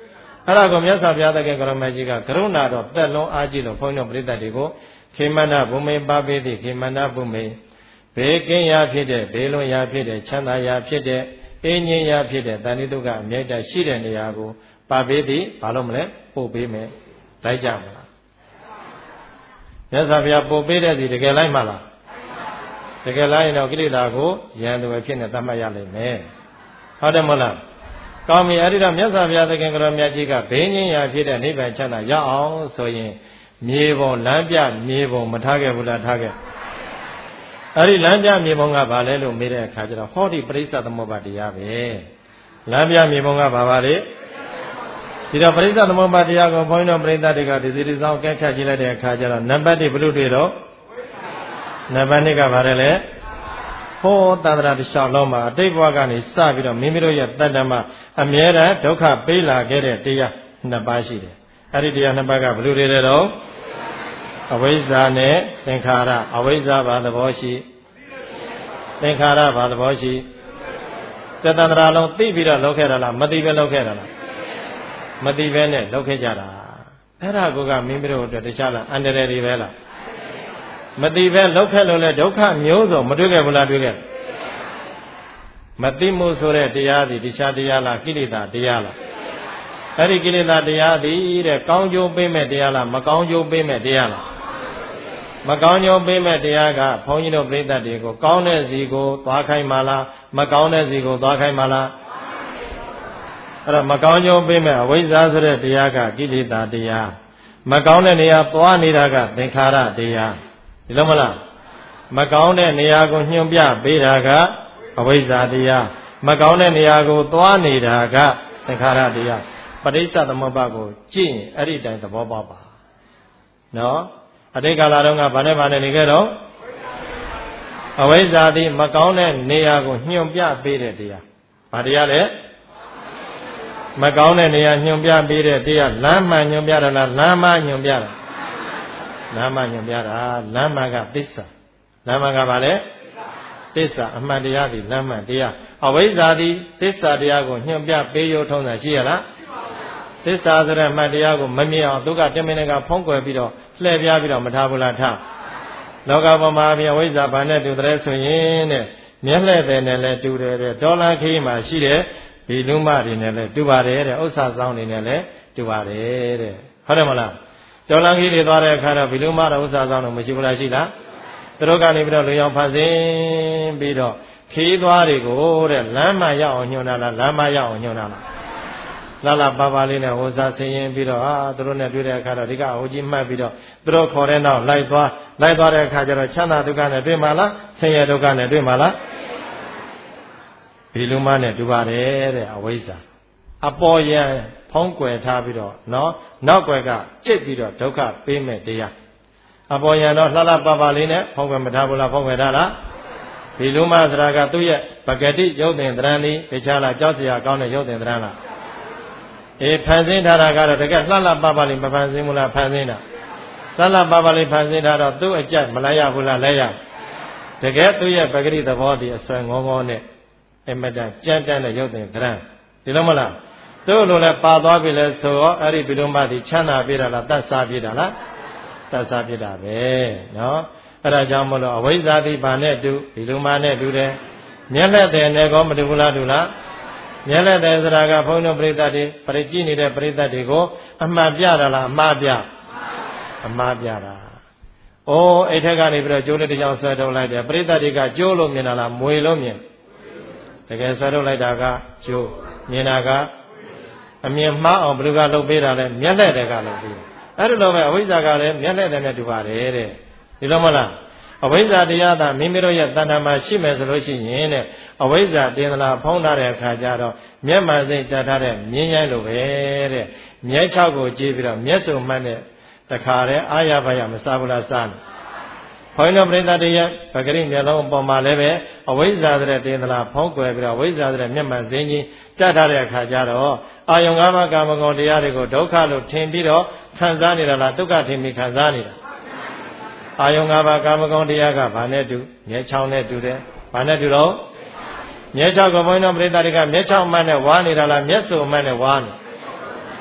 အဲ့ဒါကိုမြတ်စွာဘုရားသခင်ကိုရမကြီးကကရုဏာတော်တက်လုံးအားကြီးလို့ဘုန်းကြီးတို့ပြိတ္တတွေကိုခေမန္တဘုံမေပါပိတိခေမန္တဘုံမေဘေးကင်းရာဖြစ်တဲ့ဘေးလွန်ရာဖြစ်တဲ့ချမ်းသာရာဖြစ်တဲ့အင်းငြိမ်းရာဖြစ်တဲ့တဏှိတုကအမြဲတမ်းရှိတဲ့နေရာကိုပါပိတိဘာလို့မလဲပို့ပေးမယ်လိုက်ကြမလားမြတ်စွာဘုရားပို့ပေးတဲ့စီတကယ်လိုက်မလားတကယ်လိုက်ရင်တော့ကိလေသာကိုရန်သူပဲဖြစ်နေသတ်မှတ်ရလိမ့်မယ်ဟုတ်တယ်မဟုတ်လားကောင်းပြီအဲ့ဒီတော့မြတ်စွာဘုရားသခင်ကိုရောမြတ်ကြီးကဘေးငြိမ်းရာဖြစ်တဲ့နိဗ္ဗာန်ချမ်းသာရအောင်ဆိုရင်မြေပုံလမ်းပြမြေပုံမထားခဲ့ဘူးလားထားခဲ့အဲ့ဒီလမ်းပြမြေပုံကဘာလဲလို့မေးတဲ့အခါကျတော့ဟောဒီပရိစ္ဆသမုပ္ပါတရားပဲလမ်းပြမြေပုံကဘာပါလဲဒီတော့ပရိစ္ဆသမုပ္ပါတရားကိုဘုန်းကြီးတို့ပရိသတ်တွေကဒီစီဒီဆောင်ကဲခတ်ကြည့်လိုက်တဲ့အခါကျတော့နံပါတ်1ဘုလို့တွေ့တော့နံပါတ်2ကဘာလဲလဲဟောတန္တရာတစ်လျှောက်လုံးမှာအတိတ်ဘဝကနေစပြီးတော့မိမိတို့ရဲ့တတ္တမအမြဲတမ်းဒုက္ခပေးလာခဲ့တဲ့တရား2ပါးရှိတယ်အဲ့ဒီတရား2ပါးကဘလို့တွေလဲတော့အဝိဇ္ဇာနဲ့သင်္ခါရအဝိဇ္ဇာဘာသဘောရှိသင်္ခါရဘာသဘောရှိတတန္တရာလုံးသိပြီးတော့လောက်ခဲ့တာလားမသိပဲလောက်ခဲ့တာလားမသိပဲနဲ့လောက်ခဲ့ကြတာအဲ့ဒါကမိမိတို့အတွက်တခြားလားအန္တရာယ်တွေပဲလားမသိပဲလောက်ခဲ့လို့လဲဒုက္ခမျိုးစုံမတွေ့ခဲ့ဘူးလားတွေ့ခဲ့မသိမှုဆိုတဲ့တရားသည်တခြားတရားလားကိလေသာတရားလားအဲ့ဒီကိလေသာတရားသည်တဲ့ကောင်းကျိုးပေးမဲ့တရားလားမကောင်းကျိုးပေးမဲ့တရားလားမကောင်းကျိုးပေးမဲ့တရားကဘုန်းကြီးတို့ပြိဿတွေကိုကောင်းတဲ့စီကိုသွားခိုင်းပါလားမကောင်းတဲ့စီကိုသွားခိုင်းပါလားအဲ့တော့မကောင်းကျိုးပေးမဲ့အဝိဇ္ဇာဆိုတဲ့တရားကကိလေသာတရားမကောင်းတဲ့နေရာသွားနေတာကသင်္ခါရတရားဒီလိုမလားမကောင်းတဲ့နေရာကိုညွှန်ပြပေးတာကအဝိဇ္ဇာတရားမကောင်းတဲ့နေရာကိုသွားနေတာကသင်္ခါရတရားပဋိစ္စသမုပ္ပါကိုကြည့်ရင်အဲ့ဒီတိုင်းသဘောပေါက်ပါနော်အတိတ်ကာလတုန်းကဘာနဲ့နေခဲ့တော့အဝိဇ္ဇာသည်မကောင်းတဲ့နေရာကိုညွှန်ပြပေးတဲ့တရားဘာတရားလဲမကောင်းတဲ့နေရာညွှန်ပြပေးတဲ့တရားလမ်းမှန်ညွှန်ပြတာလားလမ်းမညွှန်ပြတာလမ်းမညွှန်ပြတာလမ်းမကသစ္စာလမ်းမကဘာလဲသစ္စာအမှန်တရားသည်လမ်းမှန်တရားအဝိဇ္ဇာသည်သစ္စာတရားကိုညွှန်ပြပေးရုံထုံးတာရှိရလားသစ္စာဆိုတဲ့အမှန်တရားကိုမမြင်အောင်သူကတမင်ကဖုံးကွယ်ပြီးတော့လှည့်ပြားပြီးတော့မထားဘူးလားထားလောကပေါ်မှာအပြင်အဝိဇ္ဇာဘာနဲ့တူတဲ့ဆိုရင်တဲ့မျက်လှည့်တယ်နဲ့လည်းတူတယ်တဲ့ဒေါ်လာခီးမှာရှိတဲ့ဒီလူမတွေနဲ့လည်းတူပါတယ်တဲ့ဥစ္စာဆောင်တွေနဲ့လည်းတူပါတယ်တဲ့ဟုတ်တယ်မလားဒေါ်လာခီးတွေသွားတဲ့အခါတော့ဒီလူမတော့ဥစ္စာဆောင်တော့မရှိဘူးလားရှိလားသူတို့ကနေပြီးတော့လူရောင်ဖန်ဆင်းပြီးတော့ခီးသွားတွေကိုတဲ့လမ်းမရောက်အောင်ညွှန်တာလားလမ်းမရောက်အောင်ညွှန်တာလားလာလာပါပါလေးနဲ့ဟိုစားဆင်းရင်ပြီးတော့သူတို့နဲ့တွေ့တဲ့အခါတော့ဒီကအဟိုကြီးမှတ်ပြီးတော့သူတို့ခေါ်တဲ့နောက်လိုက်သွားတဲ့အခါကျတော့ချမ်းသာဒုက္ခနဲ့တွေ့မှာလားဆင်းရဲဒုက္ခနဲ့တွေ့မှာလားဒီလူမနဲ့တူပါတယ်တဲ့အဝိဇ္ဇာအပေါ်ယံဖုံးကွယ်ထားပြီးတော့နော်နောက်ွယ်ကကြိတ်ပြီးတော့ဒုက္ခပေးမဲ့တရားအပေါ်ယံတော့လှလှပပလေးနဲ့ဖုံးကွယ်မထားဘူးလားဖုံးကွယ်ထားလားဒီလူမသရာကသူ့ရဲ့ပဂတိရုပ်သင်သဏ္ဍာန်လေးတခြားလားကြောက်စရာကောင်းတဲ့ရုပ်သင်သဏ္ဍာန်လားဖန်ဆင်းထားတာကတော့တကယ်လှလှပပလေးမဖန်ဆင်းဘူးလားဖန်ဆင်းတာလှလှပပလေးဖန်ဆင်းထားတော့သူ့အကြိုက်မလိုက်ရဘူးလားလဲရတကယ်သူ့ရဲ့ပဂတိသဘောတည်းအစွမ်းငေါငေါနဲ့အမတန်ကြမ်းတမ်းတဲ့ရုပ်သင်သဏ္ဍာန်ဒီလိုမလားသူ့လိုလဲပါသွားပြီလဲဆိုတော့အဲ့ဒီဘိဓမ္မာတိချမ်းသာပြတာလားတတ်စားပြတာလားတတ်စားပြတာပဲနော်အဲ့ဒါကြောင့်မလို့အဝိဇ္ဇာတိဘာနဲ့တူဒီလိုမှနဲ့တူတယ်မျက်လက်တဲ့နဲ့ကောမတူဘူးလားတူလားမျက်လက်တဲ့ဆိုတာကဘုန်းတော်ပရိသတ်တွေပရိကြည့်နေတဲ့ပရိသတ်တွေကိုအမှန်ပြတာလားအမှားပြအမှားပြတာအိုးအဲ့ထက်ကနေပြီးတော့ကျိုးလေးတစ်ချောင်းဆွဲထုတ်လိုက်တယ်ပရိသတ်တွေကကျိုးလို့မြင်တာလားမွေလို့မြင်တကယ်ဆွဲထုတ်လိုက်တာကကျိုးမြင်တာကအမြင်မှားအောင်ဘယ်သူကလုပ်ပေးတာလဲမျက်လက်တွေကလုပ်ပေးအဲ့လိုပဲအဝိဇ္ဇာကလည်းမျက်လက်တွေနဲ့တူပါတယ်တဲ့ဒီလိုမလားအဝိဇ္ဇာတရားသာမိမိတို့ရဲ့တဏ္ဍာမှာရှိမယ်ဆိုလို့ရှိရင်တဲ့အဝိဇ္ဇာတင်္ဒလာဖုံးထားတဲ့အခါကျတော့မျက်မှန်စိတ်တတ်ထားတဲ့မြင်းရိုင်းလိုပဲတဲ့မျက်ချောက်ကိုကြည့်ပြီးတော့မျက်စုံမှတ်တဲ့တခါတည်းအာရဘယမစားဘူးလားစားနေဘုန်းတော်ပရိသတ်တွေရဲ့ပဂရိမျက်လုံးအပေါ်မှာလည်းပဲအဝိဇ္ဇာတဲ့တင်္ဒလာဖုံးကွယ်ပြီးတော့အဝိဇ္ဇာတဲ့မျက်မှန်စိတ်ကြီးတတ်ထားတဲ့အခါကျတော့အာယုံ၅ပါးကာမဂုဏ်တရားတွေကိုဒုက္ခလို့ထင်ပြီးတော့ခံစားနေတာလားဒုက္ခထင်ပြီးခံစားနေတာအာယုံ၅ပါးကာမဂုဏ်တရားကဘာနဲ့တူမျက်ချောင်းနဲ့တူတယ်ဘာနဲ့တူတော့မျက်ချောင်းကဘုန်းတော်ပရိသတ်တွေကမျက်ချောင်းမှန်နဲ့ဝါနေတာလားမျက်စုံမှန်နဲ့ဝါနေ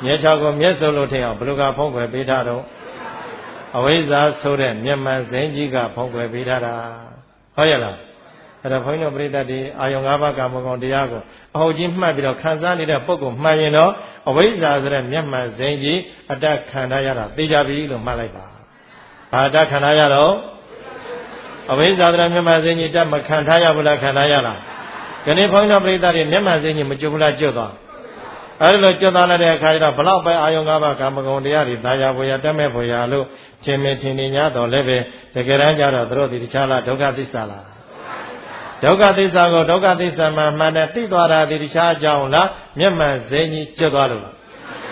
မျက်ခြောက်ကိုမျက်စုံလို့ထင်အောင်ဘလူကဖုံးကွယ်ပေးထားတော့အဝိဇ္ဇာဆိုတဲ့မျက်မှန်စိန်ကြီးကဖုံးကွယ်ပေးထားတာဟုတ်ရဲ့လားအဲ့တော့ဘုန်းကြီးတို့ပရိသတ်တွေအာယုံ၅ပါးကာမဂုဏ်တရားကိုအဟုတ်ကြီးမှတ်ပြီးတော့ခံစားနေတဲ့ပုဂ္ဂိုလ်မှန်ရင်တော့အဝိဇ္ဇာဆိုတဲ့မျက်မှန်စိန်ကြီးအတ္တခံရတာသိကြပြီလို့မှတ်လိုက်ပါဘာအတ္တခံရတော့အဝိဇ္ဇာဆိုတဲ့မျက်မှန်စိန်ကြီးတက်မခံထားရဘူးလားခံထားရလားဒီနေ့ဘုန်းကြီးတို့ပရိသတ်တွေမျက်မှန်စိန်ကြီးမကျွတ်ဘူးလားကျွတ်သွားအဲ့လိုကျွတ်သွားတဲ့အခါကျတော့ဘလောက်ပဲအာယုံ၅ပါးကာမဂုဏ်တရားတွေတာယာဘွေရတက်မဲ့ဘွေရလို့ချင်းမင်းထင်နေ냐တော့လည်းပဲတကယ်တမ်းကျတော့တို့ဒီတခြားလားဒုက္ခသစ္စာလားဒုက္ခသစ္စာကိုဒုက္ခသစ္စာမှမှန်တယ်သိသွားတာဒီတခြားအကြောင်းလားမျက်မှန်စိန်ကြီးကျွတ်သွားလို့လား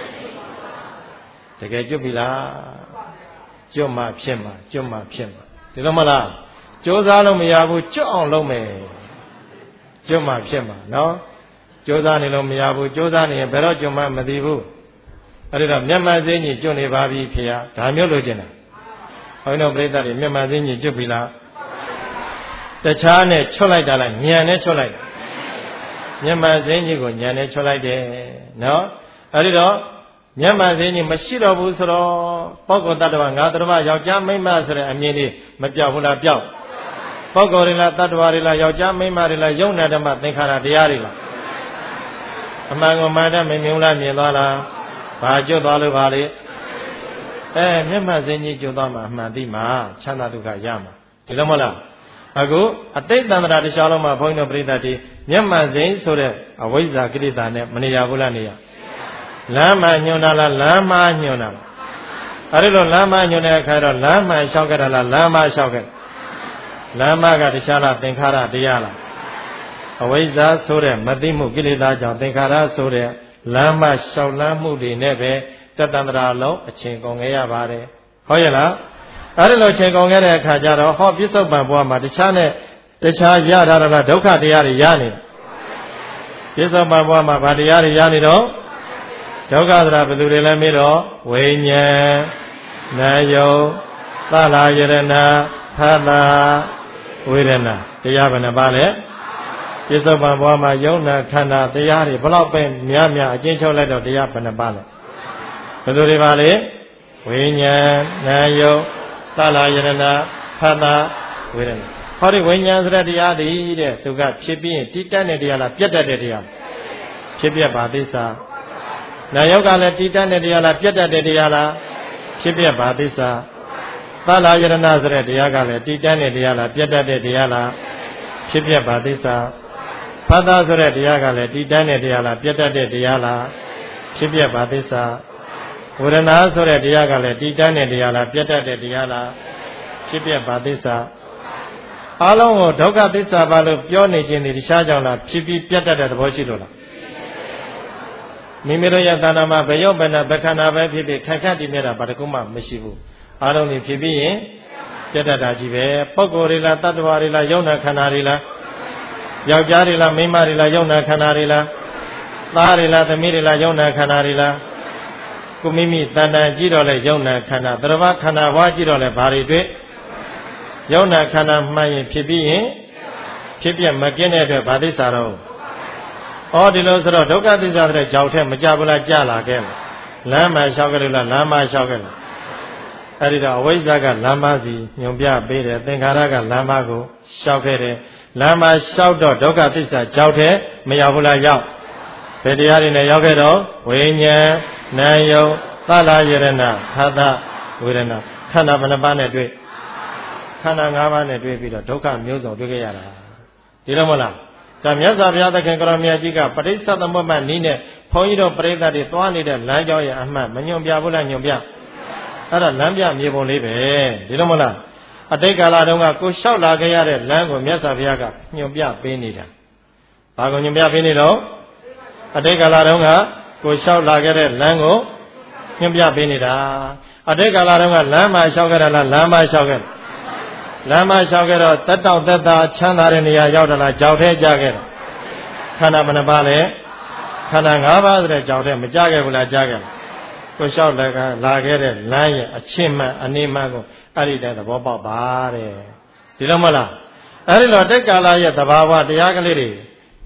တကယ်ကျွတ်ပြီလားကျွတ်မှဖြစ်မှာကျွတ်မှဖြစ်မှာဒီလိုမလားကြိုးစားလို့မရဘူးကျွတ်အောင်လုပ်မယ်ကျွတ်မှဖြစ်မှာနော်ကြိုးစားနေလို့မရဘူးကြိုးစားနေရင်ဘယ်တော့ကျွတ်မှမသိဘူးအဲ့ဒါမျက်မှန်စိန်ကြီးကျွတ်နေပါပြီဖေဟာဒါမျိုးလို့ကျင်တာဘုန်းတော်ပြိဿတွေမျက်မှန်စိန်ကြီးကျွတ်ပြီလားတခြားနဲ့ချွတ်လိုက်တာလားညံနဲ့ချွတ်လိုက်မျက်မှန်စိန်ကြီးကိုညံနဲ့ချွတ်လိုက်တယ်နော်အဲ့ဒီတော့မျက်မှန်စိန်ကြီးမရှိတော့ဘူးဆိုတော့ပုဂ္ဂိုလ်တ attva ငါတ attva ယောက်ျားမိန်းမဆိုတဲ့အမြင်လေးမပြောက်ဘူးလားပြောက်ပုဂ္ဂိုလ်တွေလားတ attva တွေလားယောက်ျားမိန်းမတွေလားယုံနာဓမ္မသင်္ခါရတရားတွေလားအမှန်ကိုမှန်တယ်မမြင်လားမြင်သွားလားဘာကျွတ်သွားလို့ပါလေမျက်မှန်စိန်ကြီးကျွတ်သွားမှအမှန်သိမှချမ်းသာဒုက္ခရမှာဒီလိုမဟုတ်လားအခုအတိတ်တန္တရာတစ်ခြားလုံးမှာဘုန်းကြီးတို့ပြိဿတိမျက်မှန်စိန်ဆိုတဲ့အဝိဇ္ဇာကိလေသာနဲ့မနေရဘူးလားနေရလမ်းမှညွန်တာလားလမ်းမှညွန်တာလားအဲ့ဒီလိုလမ်းမှညွန်တဲ့အခါတော့လမ်းမှလျှောက်ခဲ့တာလားလမ်းမှလျှောက်ခဲ့လမ်းမှကတခြားလားသင်္ခါရတရားလားအဝိဇ္ဇာဆိုတဲ့မသိမှုကိလေသာကြောင့်သင်္ခါရဆိုတဲ့လမ်းမှလျှောက်လမ်းမှုတွေနဲ့ပဲတတန္တရာလုံးအချိန်ကုန်ခဲ့ရပါတယ်ဟုတ်ရဲ့လားအဲ့ဒီလိုချိန်ကုန်ခဲ့တဲ့အခါကျတော့ဟောပြစ္ဆုတ်ပံဘဝမှာတခြားနဲ့တခြားရတာလားဒုက္ခတရားတွေရနေပြစ္ဆုတ်ပံဘဝမှာဗာတရားတွေရနေတော့ဒုက္ခသရာဘယ်သူတွေလဲမေးတော့ဝိညာဉ်နာယုသလာယရဏဖသဝေဒနာတရားဘယ်နှပါလဲပြစ္ဆုတ်ပံဘဝမှာယုံနာခန္ဓာတရားတွေဘလောက်ပဲများများအကျဉ်းချုပ်လိုက်တော့တရားဘယ်နှပါလဲဘယ်သူတွေပါလဲဝိညာဉ်နာယုသလာယရဏဖသဝေဒနာဟောဒီဝိညာဉ်ဆိုတဲ့တရားတွေတဲ့သူကဖြစ်ပြီးရင်တိတတ်တဲ့တရားလားပြတ်တတ်တဲ့တရားဖြစ်ပြပါသစ္စာနာယုကလည်းတိတတ်တဲ့တရားလားပြတ်တတ်တဲ့တရားလားဖြစ်ပြပါသစ္စာသလာယရဏဆိုတဲ့တရားကလည်းတိတတ်တဲ့တရားလားပြတ်တတ်တဲ့တရားလားဖြစ်ပြပါသစ္စာဖသဆိုတဲ့တရားကလည်းတိတတ်တဲ့တရားလားပြတ်တတ်တဲ့တရားလားဖြစ်ပြပါသစ္စာဝေဒနာဆိုတဲ့တရားကလည်းတိတတ်တဲ့တရားလားပြတ်တတ်တဲ့တရားလားဖြစ်ပြပါသစ္စာအလုံးကိုဒုက္ခသစ္စာပါလို့ပြောနေခြင်းဒီတခြားကြောင့်လားဖြစ်ပြီးပြတ်တတ်တဲ့သဘောရှိလို့လားမိမိတို့ရဲ့တဏ္ဍာမှာဘယောဘနာဘခန္ဓာပဲဖြစ်ဖြစ်ခက်ခက်တည်မြဲတာဘာတခုမှမရှိဘူးအလုံးကြီးဖြစ်ပြီးရင်ပြတ်တတ်တာကြီးပဲပုဂ္ဂိုလ်တွေလားတ attva တွေလားယုံနာခန္ဓာတွေလားယောက်ျားတွေလားမိန်းမတွေလားယုံနာခန္ဓာတွေလားသားတွေလားသမီးတွေလားယုံနာခန္ဓာတွေလားကိုမိမိတဏ္ဍာကြည့်တော့လဲယုံနာခန္ဓာတရဝခန္ဓာဘွားကြည့်တော့လဲဘာတွေတွေ့ယုံနာခန္ဓာမှန်ရင်ဖြစ်ပြီးရင်ဖြစ်ပြမကင်းတဲ့အတွက်ဘာသစ္စာတော့ဩဒီလိုဆိုတော့ဒုက္ခသစ္စာတဲ့ကြောက်ထဲမကြဘူးလားကြလာခဲ့လမ်းမှာလျှောက်ခဲ့လို့လားလမ်းမှာလျှောက်ခဲ့လို့အဲ့ဒီတော့အဝိဇ္ဇာကလမ်းမစီညွန်ပြပေးတယ်သင်္ခါရကလမ်းမကိုလျှောက်ခဲ့တယ်လမ်းမှာလျှောက်တော့ဒုက္ခသစ္စာကြောက်ထဲမရောက်ဘူးလားရောက်ဘယ်တရားတွေနဲ့ရောက်ခဲ့တော့ဝိညာဉ်နာယုသလာယရဏဖသဝေဒနာခန္ဓာဘယ်နှပါးနဲ့တွေ့ခန္ဓာ၅ပါးနဲ့တွေ့ပြီးတော့ဒုက္ခမျိုးစုံတွေ့ခဲ့ရတာဒီလိုမဟုတ်လားဒါမြတ်စွာဘုရားသခင်ကရောမြတ်ကြီးကပရိစ္ဆေသမုပ္ပါနည်းနဲ့ဘုန်းကြီးတို့ပရိသတ်တွေသွားနေတဲ့လမ်းကြောင်းရဲ့အမှတ်မညွန်ပြဘူးလားညွန်ပြအဲ့ဒါလမ်းပြမြေပုံလေးပဲဒီလိုမဟုတ်လားအတိတ်ကာလတုန်းကကိုလျှောက်လာခဲ့ရတဲ့လမ်းကိုမြတ်စွာဘုရားကညွန်ပြပေးနေတာဘာကိုညွန်ပြပေးနေတော့အတိတ်ကာလတုန်းကကိုလျှောက်လာခဲ့တဲ့လမ်းကိုညွန်ပြပေးနေတာအတိတ်ကာလတုန်းကလမ်းမှာလျှောက်ခဲ့တာလားလမ်းမှာလျှောက်ခဲ့လမ်းမလျှောက်ခဲ့တော့တက်တောင့်တက်တာချမ်းသာတဲ့နေရာရောက်တာလားကြောက်ထဲကြခဲ့တာခန္ဓာဘယ်နှပါလဲခန္ဓာ၅ပါးဆိုတဲ့ကြောက်ထဲမကြခဲ့ဘူးလားကြခဲ့လားကိုလျှောက်လာခဲ့တဲ့လမ်းရဲ့အချင်းမှန်အနေမှန်ကိုအဲ့ဒီတဲ့သဘောပေါက်ပါတဲ့ဒီလိုမဟုတ်လားအဲ့ဒီတော့တိတ်ကာလရဲ့သဘာဝတရားကလေးတွေ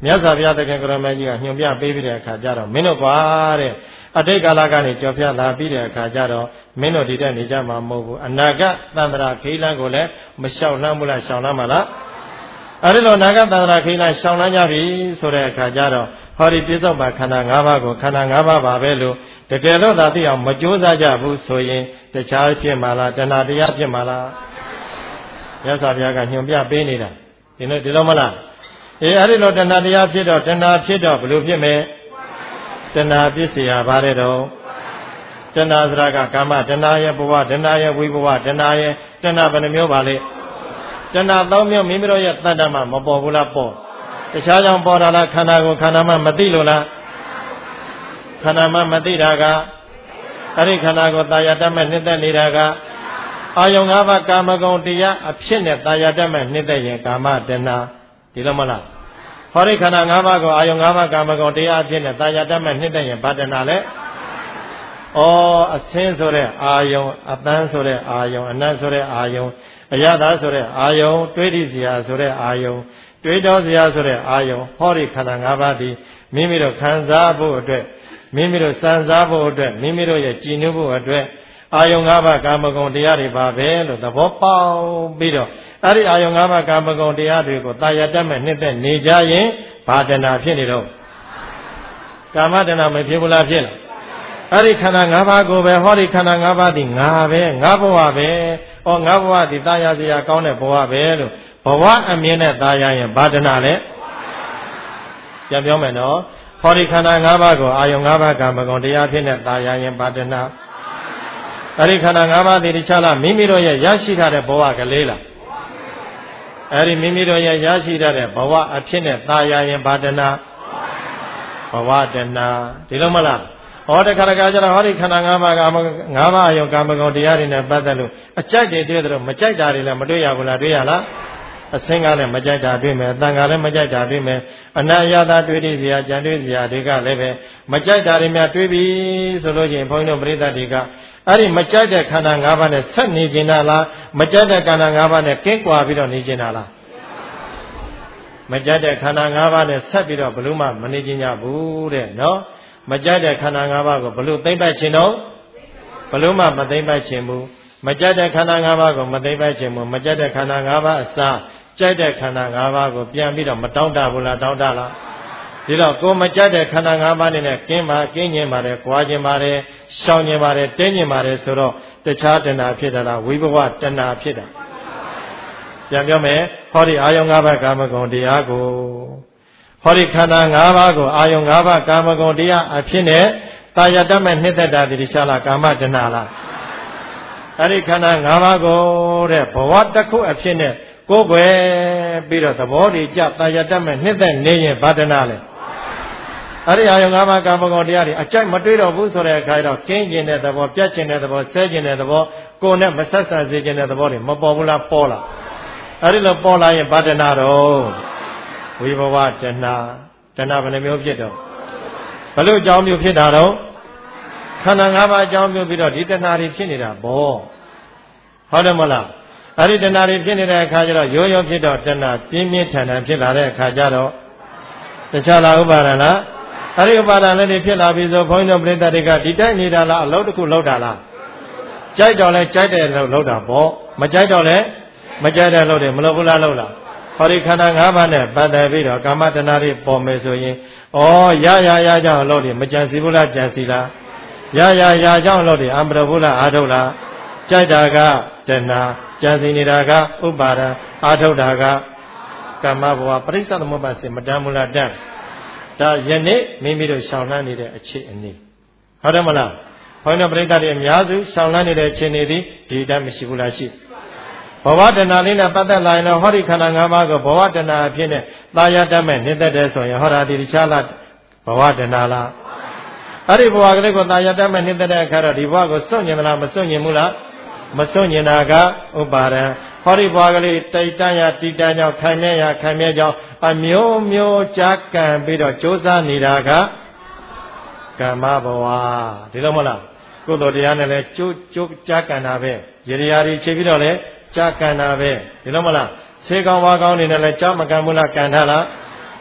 မြတ်စွာဘုရားသခင်ကိုရမကြီးကညွှန်ပြပေးပြီးတဲ့အခါကျတော့မင်းတို့ကွာတဲ့အတိတ်ကာလကနေကြော်ဖြတ်လာပြီးတဲ့အခါကျတော့မင်းတို့ဒီတက်နေကြမှာမဟုတ်ဘူးအနာဂတ်သန္တရာခိလန်းကိုလည်းမလျှောက်လှမ်းဘူးလားရှောင်လှမ်းပါလားအဲဒီလိုအနာဂတ်သန္တရာခိလန်းရှောင်လှမ်းကြပြီဆိုတဲ့အခါကျတော့ဟောဒီပြစ္ဆုတ်ပါခန္ဓာ၅ပါးကိုခန္ဓာ၅ပါးပါပဲလို့တကယ်လို့သာသိအောင်မကြိုးစားကြဘူးဆိုရင်တခြားဖြစ်မှာလားတဏှာတရားဖြစ်မှာလားမြတ်စွာဘုရားကညွှန်ပြပေးနေတာဒီလိုမလားအဲဒီလိုတဏှာတရားဖြစ်တော့ဘယ်လိုဖြစ်မလဲတဏှာပြစ်เสียပါတယ်တော့တဏှာဆိုတာကကာမတဏှာရဲ့ဘဝတဏှာရဲ့ဝိဘဝတဏှာရဲ့တဏှာဘယ်နှမျိုးပါလဲတဏှာ၃မျိုးမိမိတို့ရဲ့တတ္တမမပေါ်ဘူးလားပေါ်တခြားကြောင့်ပေါ်တာလားခန္ဓာကိုခန္ဓာမှမသိလို့လားခန္ဓာမှမသိတာကအဲ့ဒီခန္ဓာကိုတာယာတတ်မဲ့နှစ်သက်နေတာကအာယုံ၅ပါးကာမဂုဏ်တရားအဖြစ်နဲ့တာယာတတ်မဲ့နှစ်သက်ရင်ကာမတဏှာဒီလိုမလားဟောဒီခန္ဓာ၅ပါးကိုအာယုံ၅ပါးကာမဂုဏ်တရားအဖြစ်နဲ့တာယာတတ်မဲ့နှစ်သက်ရင်ဘာတဏှာလဲအဆင်းဆိုတဲ့အာယုံအတန်းဆိုတဲ့အာယုံအနတ်ဆိုတဲ့အာယုံအယတာဆိုတဲ့အာယုံတွေးတိစရာဆိုတဲ့အာယုံတွေးတောစရာဆိုတဲ့အာယုံဟောဒီခန္ဓာ၅ပါးဒီမိမိတို့ခံစားဖို့အတွက်မိမိတို့စံစားဖို့အတွက်မိမိတို့ရဲ့ကြည်နူးဖို့အတွက်အာယုံ၅ပါးကာမဂုဏ်တရားတွေပါပဲလို့သဘောပေါက်ပြီးတော့အဲ့ဒီအာယုံ၅ပါးကာမဂုဏ်တရားတွေကိုတာယာတတ်မဲ့နှစ်သက်နေကြရင်ဘာတဏှာဖြစ်နေတော့ကာမတဏှာမဖြစ်ဘူးလားဖြစ်လားအဲ့ဒီခန္ဓာ၅ပါးကိုပဲဟောဒီခန္ဓာ၅ပါးဒီငါပဲငါဘဝပဲငါဘဝဒီတာယာစရာကောင်းတဲ့ဘဝပဲလို့ဘဝအမြင်နဲ့တာယာရင်ဘာတဏှာလဲပြန်ပြောမယ်နော်ဟောဒီခန္ဓာ၅ပါးကိုအာယုံ၅ပါးကာမဂုဏ်တရားဖြစ်တဲ့တာယာရင်ဘာတဏှာအဲ့ဒီခန္ဓာ၅ပါးဒီတခြားလားမိမိတို့ရဲ့ရရှိထားတဲ့ဘဝကလေးလားအဲ့ဒီမိမိတို့ရဲ့ရရှိထားတဲ့ဘဝအဖြစ်နဲ့တာယာရင်ဘာတဏှာဘဝတဏှာဒီလိုမလားဟောတခါတခါကျတော့ဟောဒီခန္ဓာ၅ပါးက၅ပါးအယုံကာမဂုဏ်တရားတွေနဲ့ပတ်သက်လို့အကြိုက်တွေတွေ့တယ်လို့မကြိုက်တာတွေလည်းမတွေ့ရဘူးလားတွေ့ရလားအစင်းကလည်းမကြိုက်တာတွေ့မယ်အတန်ကလည်းမကြိုက်တာတွေ့မယ်အနယတာတွေ့ရစရာကြံတွေ့စရာတွေကလည်းပဲမကြိုက်တာတွေများတွေ့ပြီဆိုလို့ချင်းဘုန်းကြီးတို့ပရိသတ်တွေကအဲ့ဒီမကြိုက်တဲ့ခန္ဓာ၅ပါးနဲ့ဆက်နေကျင်တာလားမကြိုက်တဲ့ခန္ဓာ၅ပါးနဲ့ကင်းကွာပြီးတော့နေကျင်တာလားမကြိုက်တဲ့ခန္ဓာ၅ပါးနဲ့ဆက်ပြီးတော့ဘလို့မှမနေကျင်ကြဘူးတဲ့နော်မကြိုက်တဲ့ခန္ဓာ၅ပါးကိုဘလို့သိမ့်ပတ်ခြင်းတော့ဘလို့မှမသိမ့်ပတ်ခြင်းဘူးမကြိုက်တဲ့ခန္ဓာ၅ပါးကိုမသိမ့်ပတ်ခြင်းဘူးမကြိုက်တဲ့ခန္ဓာ၅ပါးအစားကြိုက်တဲ့ခန္ဓာ၅ပါးကိုပြန်ပြီးတော့မတောင်းတဘူးလားတောင်းတလားဒီတော့ကိုမကြိုက်တဲ့ခန္ဓာ၅ပါးနဲ့ကင်းကျင်ပါတယ်၊ကြွားကျင်ပါတယ်၊ရှောင်ကျင်ပါတယ်၊တင်းကျင်ပါတယ်ဆိုတော့တခြားတဏှာဖြစ်တာလားဝိဘဝတဏှာဖြစ်တာပြန်ပြောမယ်ဟောဒီအာယုံ၅ပါးကာမဂုဏ်တရားကိုဟောဒီခန္ဓာ၅ပါးကိုအာယုံ၅ပါးကာမဂုဏ်တရားအဖြစ်နဲ့တာယာတတ်မဲ့နှစ်သက်တာဒီတခြားလားကာမတဏှာလားအဲ့ဒီခန္ဓာ၅ပါးကိုတဲ့ဘဝတစ်ခုအဖြစ်နဲ့ကိုယ်ွယ်ပြီးတော့သဘောတည်ကြတာယာတတ်မဲ့နှစ်သက်နေရင်ဘာတဏှာလဲအဲ့ဒီအာယုံ၅ပါးကာမဂုဏ်တရားတွေအကြိုက်မတွေ့တော့ဘူးဆိုတဲ့အခါကျတော့ကင်းကျင်တဲ့သဘောပြတ်ကျင်တဲ့သဘောဆဲကျင်တဲ့သဘောကိုယ်နဲ့မဆက်ဆံစေကျင်တဲ့သဘောတွေမပေါ်ဘူးလားပေါ်လာအဲ့ဒီလိုပေါ်လာရင်ဘာတဏှာတော့ဝိဘဝတဏှာဘယ်နှမျိုးဖြစ်တော့ဘလို့အကြောင်းမျိုးဖြစ်တာတော့ခန္ဓာ၅ပါးအကြောင်းမျိုးပြီးတော့ဒီတဏှာတွေဖြစ်နေတာပေါ့ဟုတ်တယ်မလားအဲ့ဒီတဏှာတွေဖြစ်နေတဲ့အခါကျတော့ရိုးရိုးဖြစ်တော့တဏှာပြင်းပြင်းထန်ထန်ဖြစ်လာတဲ့အခါကျတော့တခြားလားဥပါဒဏ်လားအဲ့ဒီဥပါဒဏ်လည်းတွေဖြစ်လာပြီဆိုဘုန်းကြီးတို့ပြိဿတွေကဒီတိုက်နေတာလားအလုပ်တစ်ခုလုပ်တာလားကြိုက်တော့လဲကြိုက်တယ်လို့လုပ်တာပေါ့မကြိုက်တော့လဲမကြိုက်တဲ့လုပ်တယ်မလုပ်ဘူးလားလုပ်လားဟောဒီခန္ဓာ၅ပါးနဲ့ပတ်သက်ပြီးတော့ကာမတဏှာတွေပေါ်မယ်ဆိုရင်ရကြောင့်လို့ဒီမကြံစီဘူးလားကြံစီလားရကြောင့်လို့ဒီအမရဘူးလားအာထုတ်လားကြိုက်တာကတဏှာကြံစီနေတာကဥပါဒံအာထုတ်တာကကာမဘဝပရိစ္ဆေသမုပ္ပါစေမတမ်းမူလားတမ်းဒါယနေ့မိမိတို့ရှောင်နှံ့နေတဲ့အခြေအနေဟုတ်တယ်မလားဘုန်းတော်ပရိသတ်တွေအများစုရှောင်နှံ့နေတဲ့အခြေအနေဒီအတိုင်းမရှိဘူးလားရှိဘဝတဏှာလေးနဲ့ပတ်သက်လာရင်တော့ဟောဒီခန္ဓာ၅ပါးကိုဘဝတဏှာအဖြစ်နဲ့သာယာတတ်မဲ့နှစ်သက်တယ်ဆိုရင်ဟောတာဒီတခြားလားဘဝတဏှာလားအဲ့ဒီဘဝကလေးကိုသာယာတတ်မဲ့နှစ်သက်တဲ့အခါတော့ဒီဘဝကိုစွန့်ညင်မလားမစွန့်ညင်ဘူးလားမစွန့်ညင်တာကဥပါဒံဟောဒီဘဝကလေးတိတ်တန်းရတိတန်းကြောင့်ခိုင်မြဲကြောင့်အမျိုးမျိုးကြာကံပြီးတော့ကြိုးစားနေတာကကမ္မဘဝဒီလိုမလားကုသိုလ်တရားနဲ့လည်းကြိုးကြာကံတာပဲရေရာတွေခြေပြီးတော့လည်းကြာကံတာပဲဒီလိုမလားဆေးကောင်းဝါကောင်းနေတယ်လည်းကြာမကံဘူးလားကံထားလား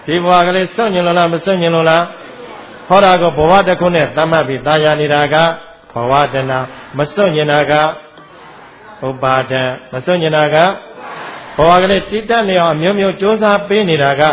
ဒီဘဝကလေးစွန့်ညင်လို့လားမစွန့်ညင်လို့လားဟောတာကဘဝတစ်ခုနဲ့သတ်မှတ်ပြီးတာယာနေတာကဘဝတဏမစွန့်ညင်တာကဥပါဒံမစွန့်ညင်တာကဘဝကလေးတိတတ်နေအောင်အမျိုးမျိုးကြိုးစားပေးနေတာက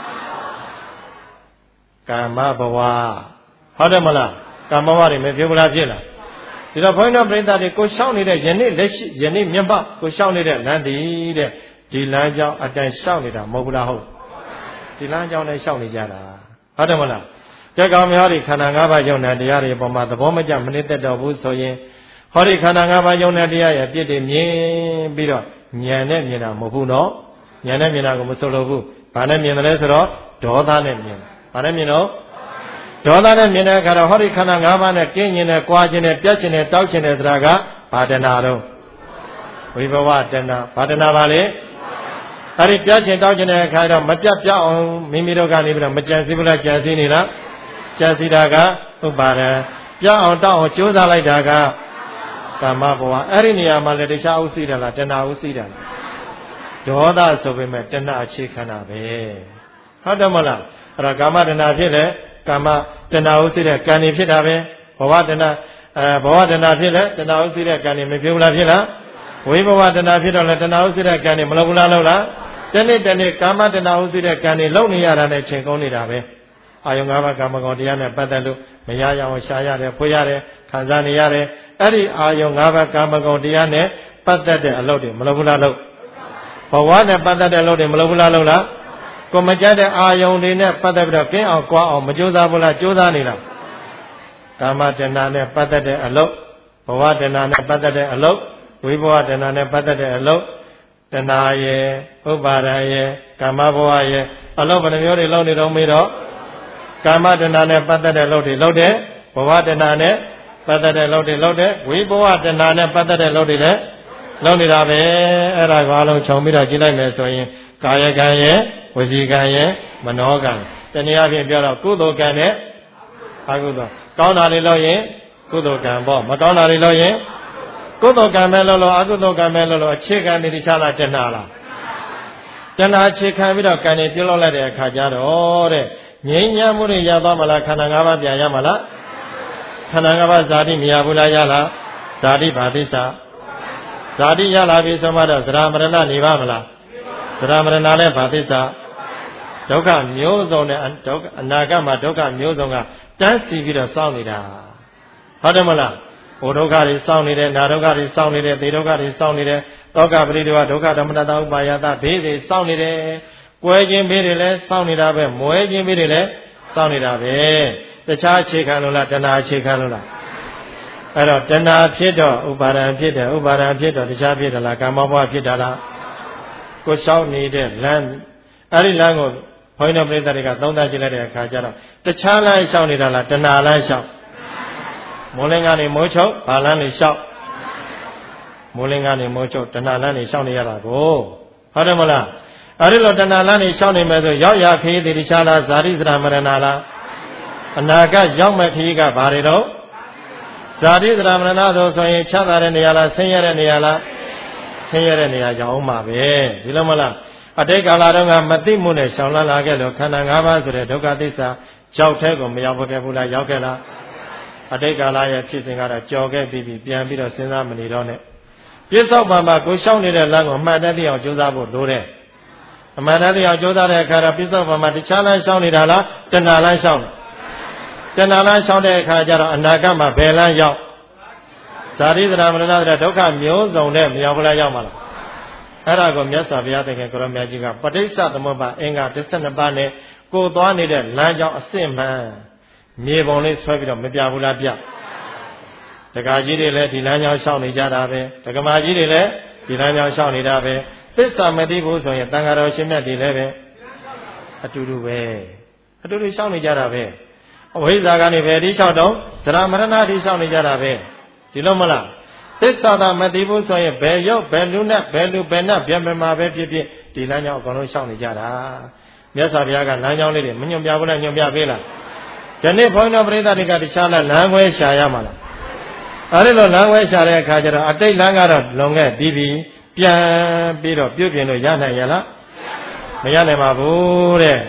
ကာမဘဝဟုတ်တယ်မလားကာမဘဝတွေမဖြစ်ဘူးလားဖြစ်လားဒီတော့ဘုန်းတော်ပြိဿတွေကိုရှောက်နေတဲ့ယနေ့လက်ရှိယနေ့မျက်မှောက်ကိုရှောက်နေတဲ့လမ်းတည်တဲ့ဒီလမ်းကြောင်းအတိုင်းရှောက်နေတာမဟုတ်ဘူးလားဟုတ်ဒီလမ်းကြောင်းနဲ့ရှောက်နေကြတာဟုတ်တယ်မလားတဲ့ကောင်များဒီခန္ဓာ၅ပါးယုံနာတရားတွေအပေါ်မှာသဘောမကျမနစ်သက်တော့ဘူးဆိုရင်ဟောဒီခန္ဓာ၅ပါးယုံနာတရားရဲ့အပြစ်တွေမြင်ပြီးတော့ဉာဏ်နဲ့မြင်တာမဟုတ်ဘူးနော်ဉာဏ်နဲ့မြင်တာကိုမဆိုလိုဘူးဘာနဲ့မြင်တယ်လဲဆိုတော့ဒေါသနဲ့မြင်ဘာနဲ့မြင်တော့ဒေါသနဲ့မြင်တဲ့အခါတော့ဟောဒီခန္ဓာ၅ပါးနဲ့ကင်းကျင်တယ်၊ကြွားကျင်တယ်၊ပြတ်ကျင်တယ်၊တောက်ကျင်တယ်ဆိုတာကဘာတဏှာတော့ဝိဘဝတဏှာဘာတဏှာပါလဲအဲ့ဒီပြတ်ကျင်တောက်ကျင်တဲ့အခါတော့မပြတ်ပြောက်အောင်မိမိတို့ကနေပြီးတော့မကြံစည်ဘူးလားကြံစည်နေလားကြံစည်တာကဥပါဒံပြောက်အောင်တောက်အောင်ကြိုးစားလိုက်တာကကာမဘဝအဲ့ဒီနေရာမှာလည်းတခြားဥသိတယ်လားတဏှာဥသိတယ်လားဒေါသဆိုပေမဲ့တဏှာအခြေခံတာပဲဟုတ်တယ်မလားအဲ့ဒါကာမတဏှာဖြစ်လေကာမတဏှာဥသိတဲ့ကံနေဖြစ်တာပဲဘဝတဏှာဘဝတဏှာဖြစ်လေတဏှာဥသိတဲ့ကံနေမဖြစ်ဘူးလားဖြစ်လားဝိဘဝတဏှာဖြစ်တော့လေတဏှာဥသိတဲ့ကံနေမလုပ်ဘူးလားလုပ်လားတနေ့တနေ့ကာမတဏှာဥသိတဲ့ကံနေလုပ်နေရတာနဲ့ချိန်ကုန်နေတာပဲအာယုံ၅ပါးကာမဂုဏ်တရားနဲ့ပတ်သက်လို့မရရအောင်ရှားရတယ်ဖွေရတယ်ခံစားနေရတယ်အဲ့ဒီအာယုံ၅ပါးကာမဂုဏ်တရားနဲ့ပတ်သက်တဲ့အလုပ်တွေမလုပ်ဘူးလားလုပ်ဘဝနဲ့ပတ်သက်တဲ့အလုပ်တွေမလုပ်ဘူးလားလုပ်လားကိုမကြတဲ့အာယုံတွေနဲ့ပတ်သက်ပြီးတော့ကင်းအောင်ကြွားအောင်မကြိုးစားဘူးလားကြိုးစားနေလားကာမတဏှာနဲ့ပတ်သက်တဲ့အလုပ်ဘဝတဏှာနဲ့ပတ်သက်တဲ့အလုပ်ဝိဘဝတဏှာနဲ့ပတ်သက်တဲ့အလုပ်တဏှာရဲ့ဥပါဒံရဲ့ကာမဘဝရဲ့အလုပ်ဘယ်နှမျိုးတွေလုပ်နေတော့မေးတော့ကာမတဏှာနဲ့ပတ်သက်တဲ့လုပ်တွေလုပ်တယ်ဘဝတဏှာနဲ့ပတ်သက်တဲ့လုပ်တွေလုပ်တယ်ဝိဘဝတဏှာနဲ့ပတ်သက်တဲ့လုပ်တွေလည်းလုပ်နေတာပဲအဲ့ဒါကအလုံးခြုံပြီးတော့ကြည့်လိုက်မယ်ဆိုရင်ကာယကံရဲ့ဝစီကံရဲ့မနောကံတနည်းအားဖြင့်ပြောတော့ကုသိုလ်ကံနဲ့အကုသိုလ်ကောင်းတာတွေလုပ်ရင်ကုသိုလ်ကံပေါ့မကောင်းတာတွေလုပ်ရင်ကုသိုလ်ကံပဲလုပ်လို့အကုသိုလ်ကံပဲလုပ်လို့အခြေခံနေတခြားလားတဏှာလားတဏှာအခြေခံပြီးတော့ကံတွေပြုလုပ်လိုက်တဲ့အခါကျတော့တဲ့ငြိမ်းချမ်းမှုတွေရသွားမလားခန္ဓာ၅ပါးပြန်ရမလားခန္ဓာ၅ပါးဇာတိမရဘူးလားရလားဇာတိဘာသစ္စာဇာတိရလာပြီဆိုမှတော့သရမရဏနေပါမလားသရမရဏလည်းဘာသစ္စာဒုက္ခမျိုးစုံနဲ့အနာဂတ်မှာဒုက္ခမျိုးစုံကတန်းစီပြီးတော့စောင့်နေတာဟုတ်တယ်မလားဘုဒုက္ခတွေစောင့်နေတယ်နာဒုက္ခတွေစောင့်နေတယ်သေဒုက္ခတွေစောင့်နေတယ်တောကပရိဒေဝဒုက္ခဓမ္မတတဥပါယတဘေးတွေစောင့်နေတယ်ကွဲခြင်းဘေးတွေလည်းစောင့်နေတာပဲမွဲခြင်းဘေးတွေလည်းစောင့်နေတာပဲတခြားအခြေခံလို့လားတဏှာအခြေခံလို့လားအဲ့တော့တဏှာဖြစ်တော့ဥပါဒံဖြစ်တယ်ဥပါဒံဖြစ်တော့တခြားဖြစ်တယ်လားကာမဘဝဖြစ်တာလားကိုရှောက်နေတဲ့လမ်းအဲ့ဒီလမ်းကိုဘုန်းတော်ပြိဿတွေကသုံးသပ်ကြည့်လိုက်တဲ့အခါကျတော့တခြားလမ်းရှောက်နေတာလားတဏှာလမ်းရှောက်မိုးလင်းကနေမိုးချုပ်ဘာလမ်းနေရှောက်မိုးလင်းကနေမိုးချုပ်တဏှာလမ်းနေရှောက်နေရတာကိုဟုတ်တယ်မလားအဲ့ဒီလိုတဏှာလမ်းနေရှောက်နေမယ်ဆိုရောက်ရခရီးတခြားလားဇာတိသရမရဏလားအနာဂတ်ရောက်မဲ့ခရီးကဘာတွေတော့ဇာတိသရမရဏဆိုရင်ချမ်းသာတဲ့နေရာလားဆင်းရဲတဲ့နေရာလားဆင်းရဲတဲ့နေရာကြောင်းမှာပဲဒီလိုမလားအတိတ်ကာလတုန်းကမသိမှုနဲ့ရှောင်လန်းလာခဲ့လို့ခန္ဓာ၅ပါးဆိုတဲ့ဒုက္ခသစ္စာကြောက်ထဲကိုမရောက်ခဲ့ဘူးလားရောက်ခဲ့လားအတိတ်ကာလရဲ့ဖြစ်စဉ်ကတော့ကြော်ခဲ့ပြီးပြန်ပြီးတော့စဉ်းစားမနေတော့နဲ့ပြစ္ဆုတ်ပံမှာကိုရှောင်နေတဲ့လမ်းကိုအမှန်တည်းအောင်ကြိုးစားဖို့လိုတယ်အမှန်တည်းအောင်ကြိုးစားတဲ့အခါတော့ပြစ္ဆုတ်ပံမှာတခြားလမ်းရှောင်နေတာလားတဏှာလမ်းရှောင်တဏှာလမ်းရှောင်တဲ့အခါကျတော့အနာဂတ်မှာဘယ်လမ်းရောက်ဇာတိသရမရဏတဲ့ဒုက္ခမျိုးစုံနဲ့မရောက်ဘူးလားရောက်မှာလားအဲ့ဒါကိုမြတ်စွာဘုရားသခင်ကိုရမကြီးကပဋိစ္စသမုပ္ပါအင်္ဂါ12ပါးနဲ့ကိုသွားနေတဲ့လမ်းကြောင်းအစစ်မှန်မြေပုံလေးဆွဲပြီးတော့မပြဘူးလားပြတက္ကကြီးတွေလည်းဒီလမ်းကြောင်းရှောက်နေကြတာပဲတက္ကမကြီးတွေလည်းဒီလမ်းကြောင်းရှောက်နေတာပဲသစ္စာမသိဘူးဆိုရင်တန်ဃာတော်ရှင်မြတ်တွေလည်းပဲအတူတူပဲအတူတူရှောက်နေကြတာပဲအဝိဇ္ဇာကနေပဲဒီလျှောက်တော့သရမရဏဒီရှောက်နေကြတာပဲဒီလိုမလားသစ္စာသာမသိဘူးဆိုရင်ဘယ်ရောက်ဘယ်လူနဲ့ဘယ်လူဘယ်နဲ့ဘယ်မှာပဲဖြစ်ဖြစ်ဒီလမ်းကြောင်းအကုန်လုံးရှောက်နေကြတာမြတ်စွာဘုရားကလမ်းကြောင်းလေးတွေမညွှန်ပြဘူးလားညွှန်ပြပေးလားဒီနေ့ဘုန်းတော်ပရိသတ်တွေကတခြားလမ်းခွဲရှာရမှာလားအဲဒီလိုလမ်းခွဲရှာတဲ့အခါကျတော့အတိတ်လမ်းကတော့လွန်ခဲ့ပြီးပြန်ပြီးတော့ပြုပြင်လို့ရနိုင်ရလားမရနိုင်ပါဘူးတဲ့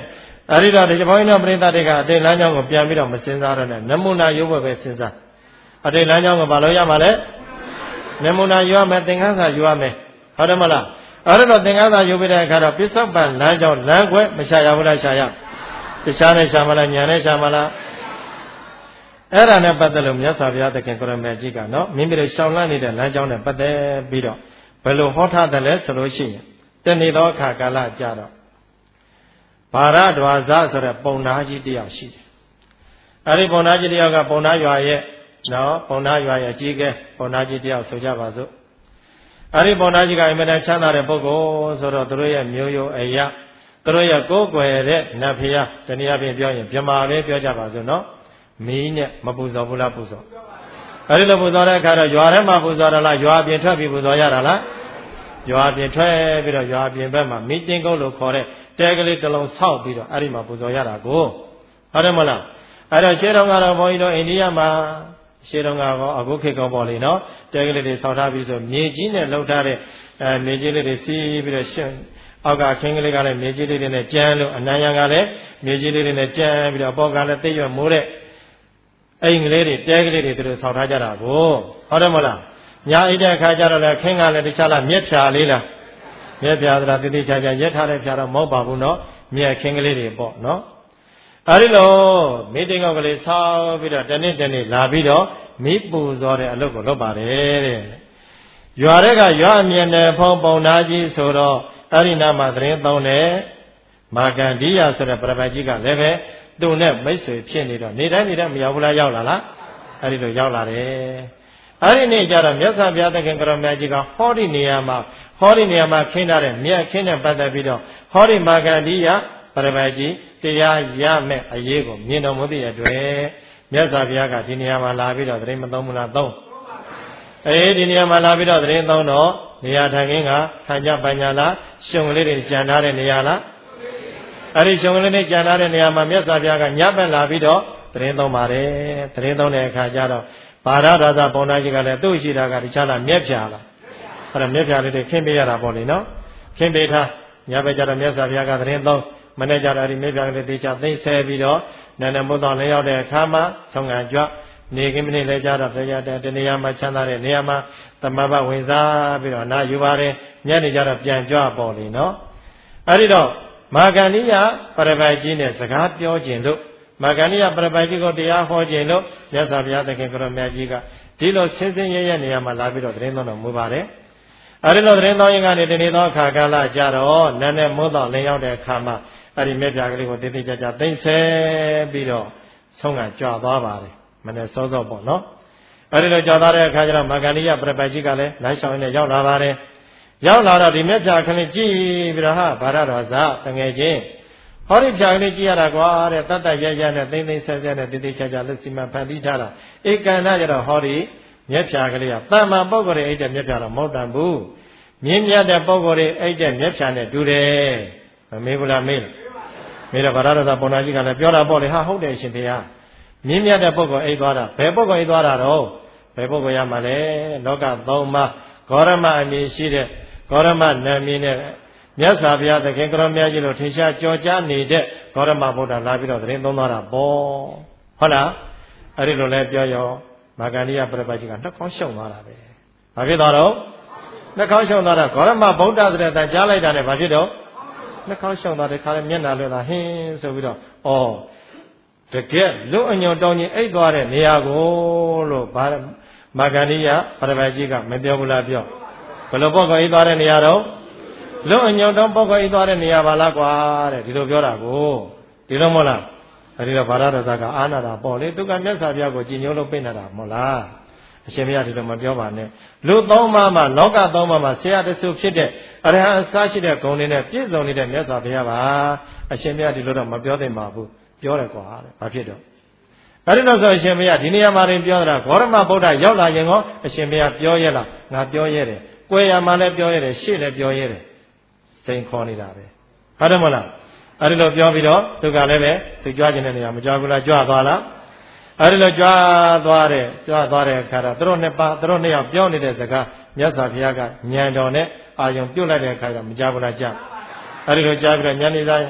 အဲဒီတော့ဒီဘုန်းကြီးတို့ပြိဿတွေကအတိတ်လမ်းကြောင်းကိုပြန်ပြီးတော့မစင်စားရနဲ့နမူနာရုပ်ဘက်ပဲစဉ်းစားအတိတ်လမ်းကြောင်းကိုဘာလို့ရမှာလဲနမူနာယူရမယ်သင်္ကန်းစာယူရမယ်ဟုတ်တယ်မလားအဲ့တော့သင်္ကန်းစာယူပြီးတဲ့အခါတော့ပစ္စုပန်လမ်းကြောင်းလမ်းခွဲမရှာရဘူးလားရှာရတရားနဲ့ရှာမလားညာနဲ့ရှာမလားအဲ့ဒါနဲ့ပတ်သက်လို့မြတ်စွာဘုရားသခင်ကိုရမေကြီးကနော်မိမိတို့ရှောင်လန်းနေတဲ့လမ်းကြောင်းနဲ့ပတ်သက်ပြီးတော့ဘယ်လိုဟောထားတယ်လဲဆိုလို့ရှိရင်တနေ့သောအခါကာလကြတော့ဘာရဒွါဇဆိုတဲ့ပုံနာကြီးတယောက်ရှိတယ်အဲ့ဒီပုံနာကြီးတယောက်ကပုံနာရွာရဲ့နော်ပုံနာရွာရဲ့အကြီးကဲပုံနာကြီးတယောက်ဆိုကြပါစို့အဲ့ဒီပုံနာကြီးကအင်မတန်ချမ်းသာတဲ့ပုဂ္ဂိုလ်ဆိုတော့သူတို့ရဲ့မျိုးရိုးအရာသူတို့ရဲ့ကိုယ်ွယ်တဲ့နတ်ဖျားတနည်းအားဖြင့်ပြောရင်မြမာပဲပြောကြပါစို့နော်မီးနဲ့မပူဇော်ဘူးလားပူဇော်အဲ့ဒီလိုပူဇော်တဲ့အခါတော့ရွာထဲမှာပူဇော်ရလားရွာပြင်ထွက်ပြီးပူဇော်ရတာလားရွာပြင်ထွက်ပြီးတော့ရွာပြင်ဘက်မှာမီးတင်းကုန်းလို့ခေါ်တဲ့တဲကလေးတစ်လုံးဆောက်ပြီးတော့အဲ့ဒီမှာပူဇော်ရတာကိုဟုတ်တယ်မလားအဲ့တော့ရှေးတုန်းကတော့ဘုန်းကြီးတို့အိန္ဒိယမှာရှေးတုန်းကတော့အခုခေတ်ကောပေါ့လေနော်တဲကလေးတွေဆောက်ထားပြီးဆိုမြေကြီးနဲ့လှုပ်ထားတဲ့မြေကြီးလေးတွေစီးပြီးတော့ရှင်းအောက်ကခင်းကလေးကလည်းမြေကြီးလေးတွေနဲ့ကြမ်းလို့အနံရံကလည်းမြေကြီးလေးတွေနဲ့ကြမ်းပြီးတော့အပေါ်ကလည်းသိရွက်မိုးတဲ့အိမ်ကလေးတွေတဲကလေးတွေသူတို့ဆောက်ထားကြတာကိုဟုတ်တယ်မလားညာအိတ်တဲ့အခါကျတော့လည်းခင်းကလည်းတခြားလားမြက်ဖြာလေးလားမြက်ဖြာဆိုတာတိတိကျကျရက်ထားတဲ့ဖြာတော့မဟုတ်ပါဘူးနော်မြက်ခင်းကလေးတွေပေါ့နော်အဲဒီလိုမိတိန်ကောက်ကလေးဆောက်ပြီးတော့တနေ့လာပြီးတော့မိပူဇော်တဲ့အလုပ်ကိုလုပ်ပါတယ်တဲ့ရွာတွေကရွာအမြင်နဲ့ဖုံပုံနာကြီးဆိုတော့အဲ့ဒီနာမှာသတင်းသုံးတဲ့မာဂန္ဒီယဆိုတဲ့ပရပတ်ကြီးကလည်းပဲသူ့နဲ့မိတ်ဆွေဖြစ်နေတော့နေတိုင်းမရောက်ဘူးလားရောက်လာလားအဲ့ဒီလိုရောက်လာတယ်အဲ့ဒီနေ့ကျတော့မြတ်စွာဘုရားသခင်ကရောမြတ်ကြီးကဟောဒီနေရာမှာခင်းထားတဲ့မြတ်ခင်းနဲ့ပတ်သက်ပြီးတော့ဟောဒီမာဂန္ဒီယပရပတ်ကြီးတရားရမဲ့အရေးကိုမြင်တော်မူသည့်အတွက်မြတ်စွာဘုရားကဒီနေရာမှာလာပြီးတော့သတင်းမသုံးဘူးလားသုံးဒီနေရာမှာလာပြီးတော့သတင်းသုံးတော့နေရာထိုင်ခင်းကခံကြပညာလားရှုံကလေးတွေကြံထားတဲ့နေရာလားအဲ့ဒီရှုံကလေးတွေကြံထားတဲ့နေရာမှာမြတ်စွာဘုရားကညဘက်လာပြီးတော့သတင်းသုံးပါတယ်သတင်းသုံးတဲ့အခါကျတော့ဘာရဒါသပုံနာကြီးကလည်းသူ့ရှိတာကတခြားလားမြက်ဖြာလားအဲ့ဒါမြက်ဖြာလေးတွေခင်းပေးရတာပေါ့လေနော်ခင်းပေးထားညဘက်ကျတော့မြတ်စွာဘုရားကသတင်းသုံးမနေ့ကျတော့အဲ့ဒီမြက်ဖြာလေးတေချာသိမ့်ဆဲပြီးတော့နန္ဒမုသောလင်းရောက်တဲ့အခါမှာဆုံးခံကြွနေခင်းမနေ့လဲကြတော့တရားတဲ့တနေရာမှာချမ်းသာတဲ့နေရာမှာသမဘဝင်စားပြီးတော့နာယူပါတယ်ညနေကျတော့ပြန်ကြွပေါ့လေနော်အဲ့ဒီတော့မာဂန္ဒီယပရပိုက်ကြီးနဲ့စကားပြောခြင်းလို့မာဂန္ဒီယပရပိုက်ကြီးကိုတရားဟောခြင်းလို့မြတ်စွာဘုရားသခင်ကရောမြတ်ကြီးကဒီလိုဆင်းဆင်းရဲရဲနေရာမှာလာပြီးတော့သတင်းသုံးတော်မူပါတယ်အဲ့ဒီလိုသတင်းသုံးရင်ကနေတနေ့သောအခါကာလကြတော့နန်းနဲ့မိုးတော်လင်းရောက်တဲ့အခါမှာအဲ့ဒီမြက်ပြာကလေးကိုတိတိကျကျသိမ့်ဆဲပြီးတော့ဆုံးကကြွသွားပါတယ်မနေ့စောစောပေါ့နော်အဲ့ဒီလိုကြွသွားတဲ့အခါကျတော့မာဂန္ဒီယပရပိုက်ကြီးကလည်းလမ်းလျှောက်ရင်းနဲ့ရောက်လာပါတယ်ရောက်လာတော့ဒီမြက်ပြာကလေးကြည့်ပြီးတော့ဟာဘာရတော်ဇတငယ်ချင်းဟောဒီပြာကလေးကြည့်ရတာကွာတဲ့တတ်တတ်ရရနဲ့သိမ့်သိမ့်ဆဲဆဲနဲ့တိတိကျကျလက်စီမံဖန်တီးထားတာဧကန္တကျတော့ဟောဒီမြက်ပြာကလေးကတမ္မာပုဂ္ဂိုလ်ရဲ့အိတ်တဲ့မြက်ပြာတော့မဟုတ်တန်ဘူးမြင့်မြတ်တဲ့ပုဂ္ဂိုလ်ရဲ့အိတ်တဲ့မြက်ပြာနဲ့တူတယ်မမေးဘူးလားမေးတော့ဘာရတော်ဇပုံနာကြီးကလည်းပြောတာပေါ့လေဟာဟုတ်တယ်ရှင်ဖေဟာမြင့်မြတ်တဲ့ပုဂ္ဂိုလ်အိတ်သွားတာဘယ်ပုဂ္ဂိုလ်အိတ်သွားတာတော့ဘယ်ပုဂ္ဂိုလ်ရမှာလဲလောကသုံးပါးဂေါရမအမည်ရှိတဲ့ဂေါရမနာမည်နဲ့မြတ်စွာဘုရားသခင်ကရောမြတ်ကြီးလို့ထင်ရှားကြော်ကြားနေတဲ့ဂေါရမဗုဒ္ဓလာပြီးတော့သတင်းသုံးသွားတာပေါ့ဟုတ်လားအဲ့ဒီလိုလဲပြောရောမာဂန္ဒီယပရပိုက်ကြီးကနှက်ခေါင်းရှုံသွားတာပဲဘာဖြစ်သွားတော့နှက်ခေါင်းရှုံသွားတာဂေါရမဗုဒ္ဓဆိုတဲ့တန်ကြားလိုက်တာနဲ့ဘာဖြစ်တော့နှက်ခေါင်းရှုံသွားတဲ့ခါလဲမျက်နှာလွှဲတာဟင်းဆိုပြီးတော့တကယ်လွတ်အညွန်တောင်းကြီးအိတ်သွားတဲ့နေရာကိုလို့မာဂန္ဒီယပရပိုက်ကြီးကမပြောဘူးလားပြောဘယ်လိုပုဂ္ဂိုလ်အိတ်သွားတဲ့နေရာတော့လွတ်အညွန်တောင်းပုဂ္ဂိုလ်အိတ်သွားတဲ့နေရာပါလားကွာတဲ့ဒီလိုပြောတာကိုဒီလိုမဟုတ်လားအဲဒီတော့ဘာရတော်သားကအာနာတာပေါ့လေသူကမြတ်စွာဘုရားကိုကြည်ညိုလို့ပြိနေတာမဟုတ်လားအရှင်ဘုရားဒီလိုမပြောပါနဲ့လူသုံးပါးမှာလောကသုံးပါးမှာဆရာတဆုဖြစ်တဲ့အရဟံအစရှိတဲ့ဂုဏ်တွေနဲ့ပြည့်စုံနေတဲ့မြတ်စွာဘုရားပါအရှင်ဘုရားဒီလိုတော့မပြောသင့်ပါဘူးပြောတယ်ကွာတဲ့ဘာဖြစ်တော့အဲ့ဒီတော့ဆိုအရှင်ဘုရားဒီနေရာမှာရင်ပြောတာဂေါရမဗုဒ္ဓရောက်လာရင်ကောအရှင်ဘုရားပြောရဲလားငါပြောရဲတယ်ကွယ်ရမှာလည်းပြောရဲတယ်ရှေ့လည်းပြောရဲတယ်စိန်ခေါ်နေတာပဲဟုတ်တယ်မလားအဲ့ဒီလိုပြောပြီးတော့သူကလည်းပဲသူကြွားခြင်းတဲ့နေရာမကြွားဘူးလားကြွားသွားလားအဲ့ဒီလိုကြွားသွားတဲ့အခါတော့သူတို့နှစ်ယောက်ပြောနေတဲ့စကားမြတ်စွာဘုရားကညံတော်နဲ့အာယုံပြုတ်လိုက်တဲ့အခါတော့မကြဘူးလားကြအဲ့ဒီလိုကြားပြီးတော့ည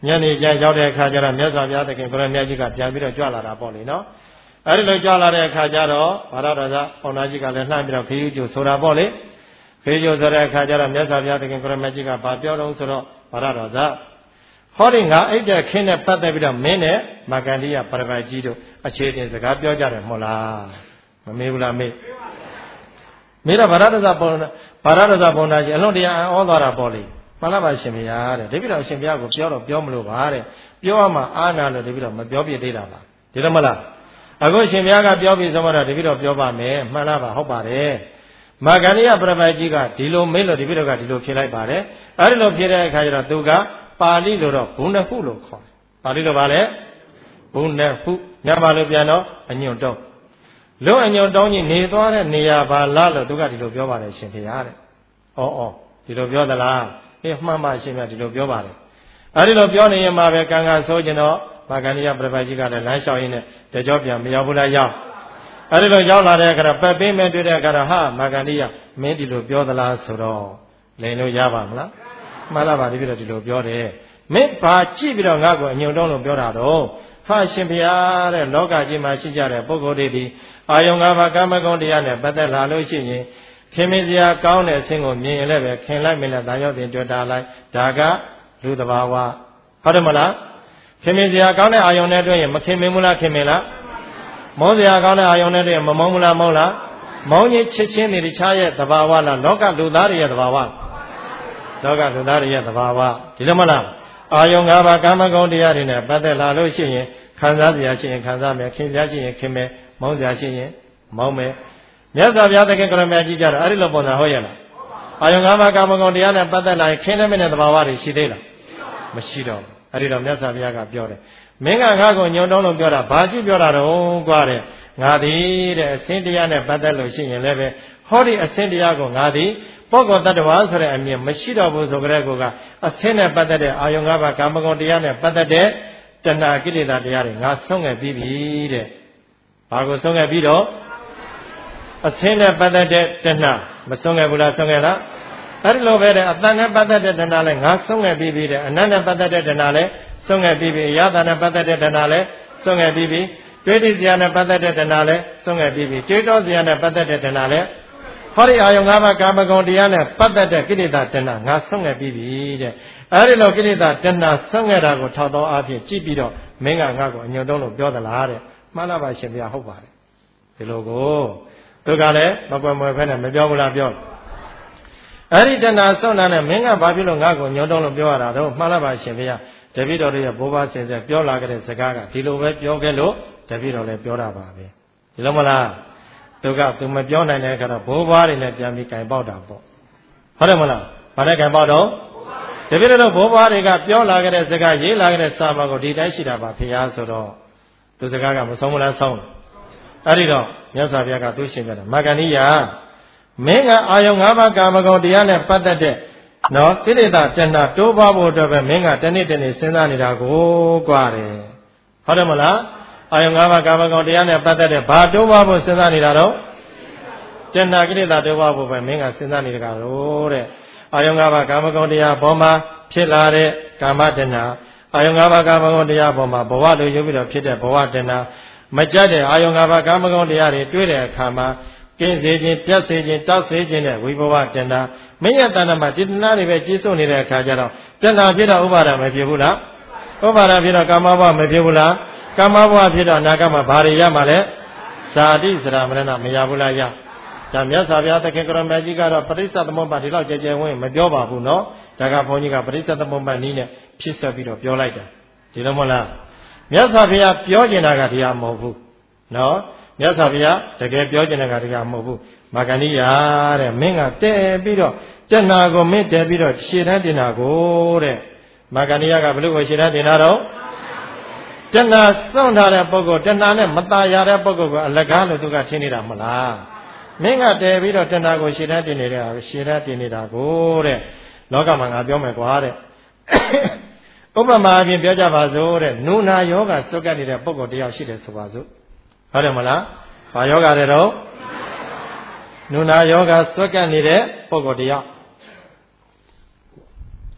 ညနေကျရောက်တဲ့အခါကျတော့မြတ်စွာဘုရားသခင်ကိုရမြတ်ကြီးကပြန်ပြီးတော့ကြွလာတာပေါ့လေနော်အဲ့ဒီလိုကြွလာတဲ့အခါကျတော့ဘာရတော်သာပေါနာကြီးကလည်းလှမ်းပြီးတော့ခရီးကျိုးဆိုတာပေါ့လေခရီးကျိုးဆိုတဲ့အခါကျတော့မြတ်စွာဘုရားသခင်ကိုရမြတ်ကြီးကဘာပြောတော့ဆိုတော့ဘာရတော်သာဟောဒီငါအိတ်တဲ့ခင်းနဲ့ပတ်သက်ပြီးတော့မင်းနဲ့မဂန္ဓိယပရပိုက်ကြီးတို့အခြေတင်စကားပြောကြတယ်မဟုတ်လားမမေးဘူးလားမေးတော့ဘာရတော်သာပေါနာကြီးအလွန်တရာဩသွားတာပေါ့လေမှန်လားပါရှင်ဘုရားတဲ့တပည့်တော်ရှင်ဘုရားကိုပြောတော့ပြောမလို့ပါတဲ့ပြောရမှာအာနာလို့တပည့်တော်မပြောပြသေးတာပါဒီလိုမလားအခုရှင်ဘုရားကပြောပြီးဆိုမှတော့တပည့်တော်ပြောပါမယ်မှန်လားပါဟုတ်ပါတယ်မဂန္ဓိယပရပိုက်ကြီးကဒီလိုမေးလို့တပည့်တော်ကဒီလိုဖြေလိုက်ပါတယ်အဲဒီလိုဖြေတဲ့အခါကျတော့သူကပါဠိလိုတော့ဘုနဟုလို့ခေါ်တယ်ပါဠိလိုပါလေဘုနဟုမြန်မာလိုပြန်တော့အညွန့်တုံးလို့အညွန့်တုံးကြီးနေသွားတဲ့နေရာပါလားလို့သူကဒီလိုပြောပါတယ်ရှင်ဘုရားတဲ့ဩဒီလိုပြောသလားအေးမှန်ပါရှင်ဗျာဒီလိုပြောပါတယ်အဲဒီလိုပြောနေရင်မှပဲကံကဆိုးကျင်တော့မဂန္ဓိယပရပိုက်ကြီးကလည်းလမ်းလျှောက်ရင်းနဲ့တကြောပြန်မရောက်ဘူးလားရောက်အဲဒီလိုရောက်လာတဲ့အခါတော့ပတ်ပင်းမဲ့တွေ့တဲ့အခါတော့ဟာမဂန္ဓိယမင်းဒီလိုပြောသလားဆိုတော့လိန်လို့ရပါမလားမှန်လားပါဒီပြတော့ဒီလိုပြောတယ်မင်းဘာကြည့်ပြီးတော့ငါ့ကိုအညွန့်တုံးလို့ပြောတာတော့ဟာရှင်ဘုရားတဲ့လောကကြီးမှာရှိကြတဲ့ပုဂ္ဂိုလ်တွေဒီအာယုံ၅ပါးကာမဂုဏ်တရားနဲ့ပတ်သက်လာလို့ရှိရင်ခင်မင်းစရာကောင်းတဲ့အဆင့်ကိုမြင်ရင်လည်းပဲခင်လိုက်မင်းနဲ့တာရောက်တင်တွေ့တာလိုက်ဒါကလူတဘာဝဟုတ်တယ်မလားခင်မင်းစရာကောင်းတဲ့အာယုံနဲ့တွေ့ရင်မခင်မင်းဘူးလားခင်မင်းလားမုန်းစရာကောင်းတဲ့အာယုံနဲ့တွေ့ရင်မမုန်းဘူးလားမုန်းလားမောင်းကြီးချစ်ချင်းတွေတခြားရဲ့တဘာဝလားလောကလူသားတွေရဲ့တဘာဝလောကလူသားတွေရဲ့တဘာဝဒီလိုမလားအာယုံ၅ပါးကာမဂုဏ်တရားတွေနဲ့ပတ်သက်လာလို့ရှိရင်ခံစားစရာရှိရင်ခံစားမယ်ခင်စရာရှိရင်ခင်မယ်မုန်းစရာရှိရင်မုန်းမယ်မြတ်စွာဘုရားသခင်ကရမကြီးကြတော့အဲ့ဒီလိုပုံစံဟုတ်ရဲ့လားအာယုံ၅ပါးကာမဂုဏ်တရားနဲ့ပတ်သက်လာရင်ခင်းတဲ့မင်းတဲ့သဘာဝတွေရှိသေးလားမရှိတော့ဘူးအဲ့ဒီတော့မြတ်စွာဘုရားကပြောတယ်မင်းကငါ့ကိုညွန့်တုံးလို့ပြောတာဘာကြည့်ပြောတာတော့ကွာတဲ့ငါသည်တဲ့အစင်းတရားနဲ့ပတ်သက်လို့ရှိရင်လည်းပဲဟောဒီအစင်းတရားကိုငါသည်ပုဂ္ဂိုလ်တ attva ဆိုတဲ့အမြင်မရှိတော့ဘူးဆိုကြတဲ့ကောကအစင်းနဲ့ပတ်သက်တဲ့အာယုံ၅ပါးကာမဂုဏ်တရားနဲ့ပတ်သက်တဲ့တဏှာကိလေသာတရားတွေငါဆုံးငယ်ပြီးပြီတဲ့ဘာကိုဆုံးငယ်ပြီးတော့အစင်းနဲ့ပတ်သက်တဲ့တဏှာမဆုံးငယ်ဘူးလားဆုံးငယ်လားအဲ့ဒီလိုပဲတဲ့အတန်နဲ့ပတ်သက်တဲ့တဏှာလည်းငါဆုံးငယ်ပြီးပြီတဲ့အနတ်နဲ့ပတ်သက်တဲ့တဏှာလည်းဆုံးငယ်ပြီးပြီအယတနဲ့ပတ်သက်တဲ့တဏှာလည်းဆုံးငယ်ပြီးပြီတွေးတိစရာနဲ့ပတ်သက်တဲ့တဏှာလည်းဆုံးငယ်ပြီးပြီတွေးတောစရာနဲ့ပတ်သက်တဲ့တဏှာလည်းဟောဒီအာယုံ၅ပါးကာမဂုဏ်တရားနဲ့ပတ်သက်တဲ့ကိလေသာတဏှာငါဆုံးငယ်ပြီးပြီတဲ့အဲ့ဒီလိုကိလေသာတဏှာဆုံးငယ်တာကိုထောက်သောအဖြစ်ကြည့်ပြီးတော့မင်းကငါ့ကိုအညွန့်တုံးလို့ပြောသလားတဲ့မှန်လားပါရှင်ဗျာဟုတ်ပါတယ်ဒီလိုကိုသူကလည်းမကွယ်မွယ်ဖက်နဲ့မပြောဘူးလားပြောအဲ့ဒီတဏှာဆုံးတာနဲ့မင်းကဘာဖြစ်လို့ငါ့ကိုညွန့်တုံးလို့ပြောရတာတော့မှန်လားပါရှင်ဗျာတပည့်တော်တို့ရဲ့ဘိုးဘွားဆင်ဆက်ပြောလာကြတဲ့စကားကဒီလိုပဲပြောခဲ့လို့တပည့်တော်လည်းပြောတာပါပဲဒီလိုမလားသူမပြောနိုင်တဲ့အခါတော့ဘိုးဘွားတွေနဲ့ပြန်ပြီးကင်ပေါက်တာပေါ့ဟုတ်တယ်မလားဘာနဲ့ကင်ပေါက်တော့တပည့်တော်ဘိုးဘွားတွေကပြောလာကြတဲ့စကားရေးလာကြတဲ့စာမကိုဒီတိုင်းရှိတာပါဖေဟာဆိုတော့သူစကားကမဆုံးမလားဆုံးအဲ့ဒီတော့မြတ်စွာဘုရားကသူရှင်းပြတယ်မဂန္ဓိယမင်းကအာယုံ၅ပါးကာမဂုဏ်တရားနဲ့ပတ်သက်တဲ့နော်ကိလေသာတဏှာတိုးပွားဖို့အတွက်ပဲမင်းကတနေ့တနေ့စဉ်းစားနေတာကိုကြွားတယ်ဟုတ်တယ်မလားအာယုံ၅ပါးကာမဂုဏ်တရားနဲ့ပတ်သက်တဲ့ဘာတိုးပွားဖို့စဉ်းစားနေတာတော့တဏှာကိလေသာတိုးပွားဖို့ပဲမင်းကစဉ်းစားနေတာလို့တဲ့အာယုံ၅ပါးကာမဂုဏ်တရားပေါ်မှာဖြစ်လာတဲ့ကာမတဏှာအာယုံ၅ပါးကာမဂုဏ်တရားပေါ်မှာဘဝလိုရုပ်ပြီးတော့ဖြစ်တဲ့ဘဝတဏှာမကြတဲ့အာယုံ၅ပါးကာမဂုဏ်တရားတွေတွေ့တဲ့အခါမှာကင်းစေခြင်းပြတ်စေခြင်းတောက်စေခြင်းနဲ့ဝိဘဝတဏှာမင်းရဲ့တဏ္ဍမှာจิตနာတွေပဲကြီးစိုးနေတဲ့အခါကျတော့တဏှာဖြစ်တော့ဥပါဒမဖြစ်ဘူးလားဥပါဒဖြစ်တော့ကာမဘဝမဖြစ်ဘူးလားကာမဘဝဖြစ်တော့အနာဂတ်မှာဘာတွေရမှာလဲဇာတိစရမရဏမရဘူးလားရဒါမြတ်စွာဘုရားသခင်ကရမကြီးကတော့ပရိစ္ဆေသမုပ္ပါဒီလောက်ကြဲကြဲဝင်းမပြောပါဘူးနော်ဒါကဘုန်းကြီးကပရိစ္ဆေသမုပ္ပါနည်းနဲ့ဖြစ်ဆက်ပြီးတော့ပြောလိုက်တာဒီလိုမဟုတ်လားမြတ်စွာဘုရားပြောကျင်တာကဒီဟာမဟုတ်ဘူးနော်မြတ်စွာဘုရားတကယ်ပြောကျင်တဲ့ကဒီဟာမဟုတ်ဘူးမဂန္ဓိယတဲ့မင်းကတဲပြီးတော့တဏှာကိုမင်းတဲပြီးတော့ရှေ့တန်းတင်တာကိုတဲ့မဂန္ဓိယကဘလို့ကိုရှေ့တန်းတင်တာတော့တဏှာစွန့်ထားတဲ့ပုဂ္ဂိုလ်တဏှာနဲ့မตายရတဲ့ပုဂ္ဂိုလ်ကအလကားလို့သူကထင်နေတာမလားမင်းကတဲပြီးတော့တဏှာကိုရှေ့တန်းတင်နေတာရှေ့တန်းတင်နေတာကိုတဲ့လောကမှာငါပြောမယ်ကွာတဲ့ဥပမာအပြင်ပြောကြပါစို့တဲ့နုနာယောဂစွတ်ကပ်နေတဲ့ပုဂ္ဂိုလ်တယောက်ရှိတယ်ဆိုပါစို့ဟုတ်တယ်မလားဘာယောဂလဲတော့နုနာယောဂစွတ်ကပ်နေတဲ့ပုဂ္ဂိုလ်တယောက်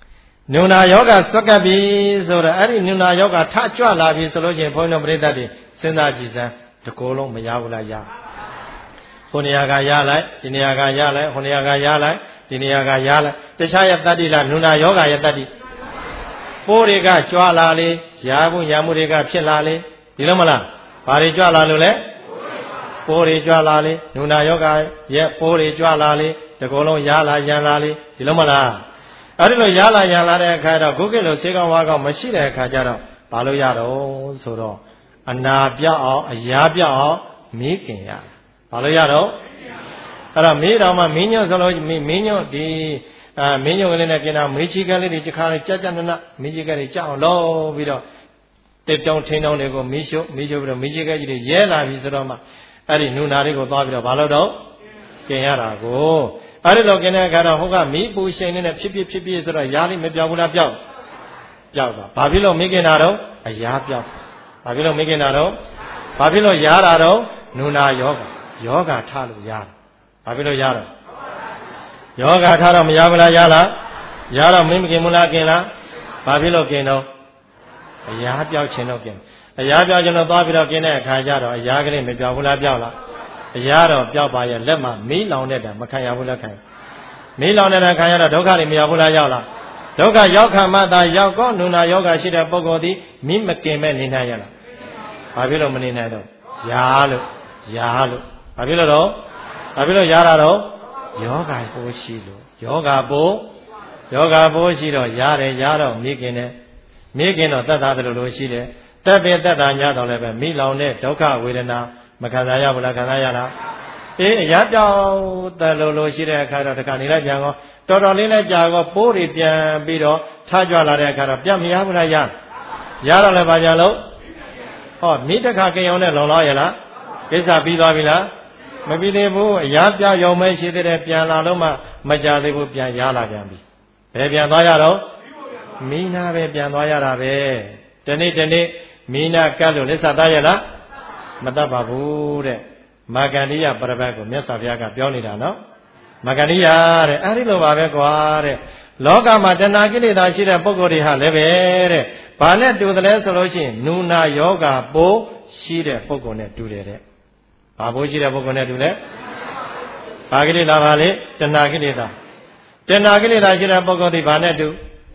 နုနာယောဂဆွတ်ကပ်ပြီဆိုတော့အဲ့ဒီနုနာယောဂထကြွလာပြီဆိုလို့ရှိရင်ဘုန်းကြီးတို့ပြိဿတ်တွေစဉ်းစားကြည့်စမ်းတကောလုံးမရဘူးလားရဟိုနေရာကရလိုက်ဒီနေရာကရလိုက်ဟိုနေရာကရလိုက်ဒီနေရာကရလိုက်တခြားရဲ့တတ္တိလားနုနာယောဂရဲ့တတ္တိပိုးတွေကကြွလာလေရာမှုရာမှုတွေကဖြစ်လာလေဒီလိုမလားဘာတွေကြွလာလို့လဲပိုးတွေကြွလာလေနုနာယောဂရဲ့ပိုးတွေကြွလာလေတကောလုံးရလာရန်လာလေဒီလိုမလားအဲ့ဒီလိုရလာရန်လာတဲ့အခါတော့ခုခေတ်လိုစေကောင်းဝါကောင်းမရှိတဲ့အခါကျတော့ဘာလို့ရတော့ဆိုတော့အနာပြောက်အောင်အရာပြောက်အောင်မေးခင်ရဘာလို့ရတော့အဲ့တော့မေးတော်မှမင်းညွန့်ဆိုလို့မင်းညွန့်ဒီမင်းညွန့်ကလေးနဲ့ပြင်တာမေးချီကလေးတွေတခါလေးကြက်ကြက်နနမေးချီကလေးကြောက်အောင်လုပ်ပြီးတော့တစ်တုံထင်းတုံတွေကိုမေးရှုပြီးတော့မေးချီကကြီးတွေရဲလာပြီဆိုတော့မှအဲ့ဒီနုနာတွေကိုသွားပြီးတော့ဘာလို့တော့ကျင်ရတာကိုအဲ့ဒီလိုကျင်တဲ့အခါတော့ဟိုကမီးပူရှိန်နဲ့ဖြစ်ဆိုတော့ရားလေးမပြောက်ဘူးလားပြောက်သွားဘာဖြစ်လို့မေးကျင်တာတော့အရာပြောက်ဘာဖြစ်လို့မေးကျင်တာတော့ဘာဖြစ်လို့ရားတာတော့နုနာယောဂထလို့ရားဘာဖြစ်လို့ရားတော့ယောဂထတော့မရဘူးလားရားလားရားတော့မင်းမကျင်ဘူးလားကျင်လားဘာဖြစ်လို့ကျင်တော့အရာပြောက်ခြင်းတော့ကျင်အရာပြောက်ခြင်းတော့သွားပြီးတော့ကျင်တဲ့အခါကျတော့အရာကလေးမပြောက်ဘူးလားပြောက်လားအရာတော့ပြောက်ပါရဲ့လက်မှာမီးလောင်တဲ့တာမခံရဘူးလားခံမီးလောင်တဲ့တာခံရတော့ဒုက္ခတွေမရဘူးလားရောက်လားဒုက္ခရောက်ခံမှသာရောက်ကောနုနာယောဂရှိတဲ့ပုဂ္ဂိုလ်သည်မီးမကင်မဲ့နေနိုင်ရလားဘာဖြစ်လို့မနေနိုင်တော့ယာလို့ဘာဖြစ်လို့တော့ဘာဖြစ်လို့ယာတာတော့ယောဂပိုးရှိလို့ယောဂပိုးရှိတော့ရတယ်ရတော့မိခင်တော့တတ်တာတယ်လို့ရှိတယ်တက်ပင်တက်တာညတော့လည်းပဲမိလောင်တဲ့ဒုက္ခဝေဒနာမခံစားရဘူးလားခံစားရလားအေးအရာပြောင်းတယ်လို့ရှိတဲ့အခါတော့တခါနေလိုက်ပြန်တော့တော်တော်လေးနဲ့ကြာတော့ပိုးတွေပြန်ပြီးတော့ထားကြွလာတဲ့အခါတော့ပြန်မရဘူးလားရတော့လည်းဘာပြန်လို့ဟောမိတခါကြင်အောင်နဲ့လုံလောက်ရလားကိစ္စပြီးသွားပြီလားမပြီးသေးဘူးအရာပြောင်းရုံပဲရှိသေးတယ်ပြန်လာတော့မှမကြသေးဘူးပြန်ရလာပြန်ပြီဘယ်ပြန်သွားရတော့မိနာပဲပြန်သွားရတာပဲဒီနေ့မိနာကတ်လို့လက်စသားရလားမတတ်ပါဘူးတဲ့မာဂန္ဓိယပရပတ်ကိုမြတ်စွာဘုရားကပြောနေတာနော်မာဂန္ဓိယတဲ့အဲ့ဒီလိုပါပဲကွာတဲ့လောကမှာတဏှာကိလေသာရှိတဲ့ပုဂ္ဂိုလ်တွေဟာလည်းပဲတဲ့ဘာနဲ့တူတယ်လဲဆိုလို့ရှိရင်နုနာယောဂပိုးရှိတဲ့ပုဂ္ဂိုလ်နဲ့တူတယ်တဲ့ဘာပိုးရှိတဲ့ပုဂ္ဂိုလ်နဲ့တူလဲဘာကိလေသာပါလေတဏှာကိလေသာရှိတဲ့ပုဂ္ဂိုလ်တွေဘာနဲ့တူ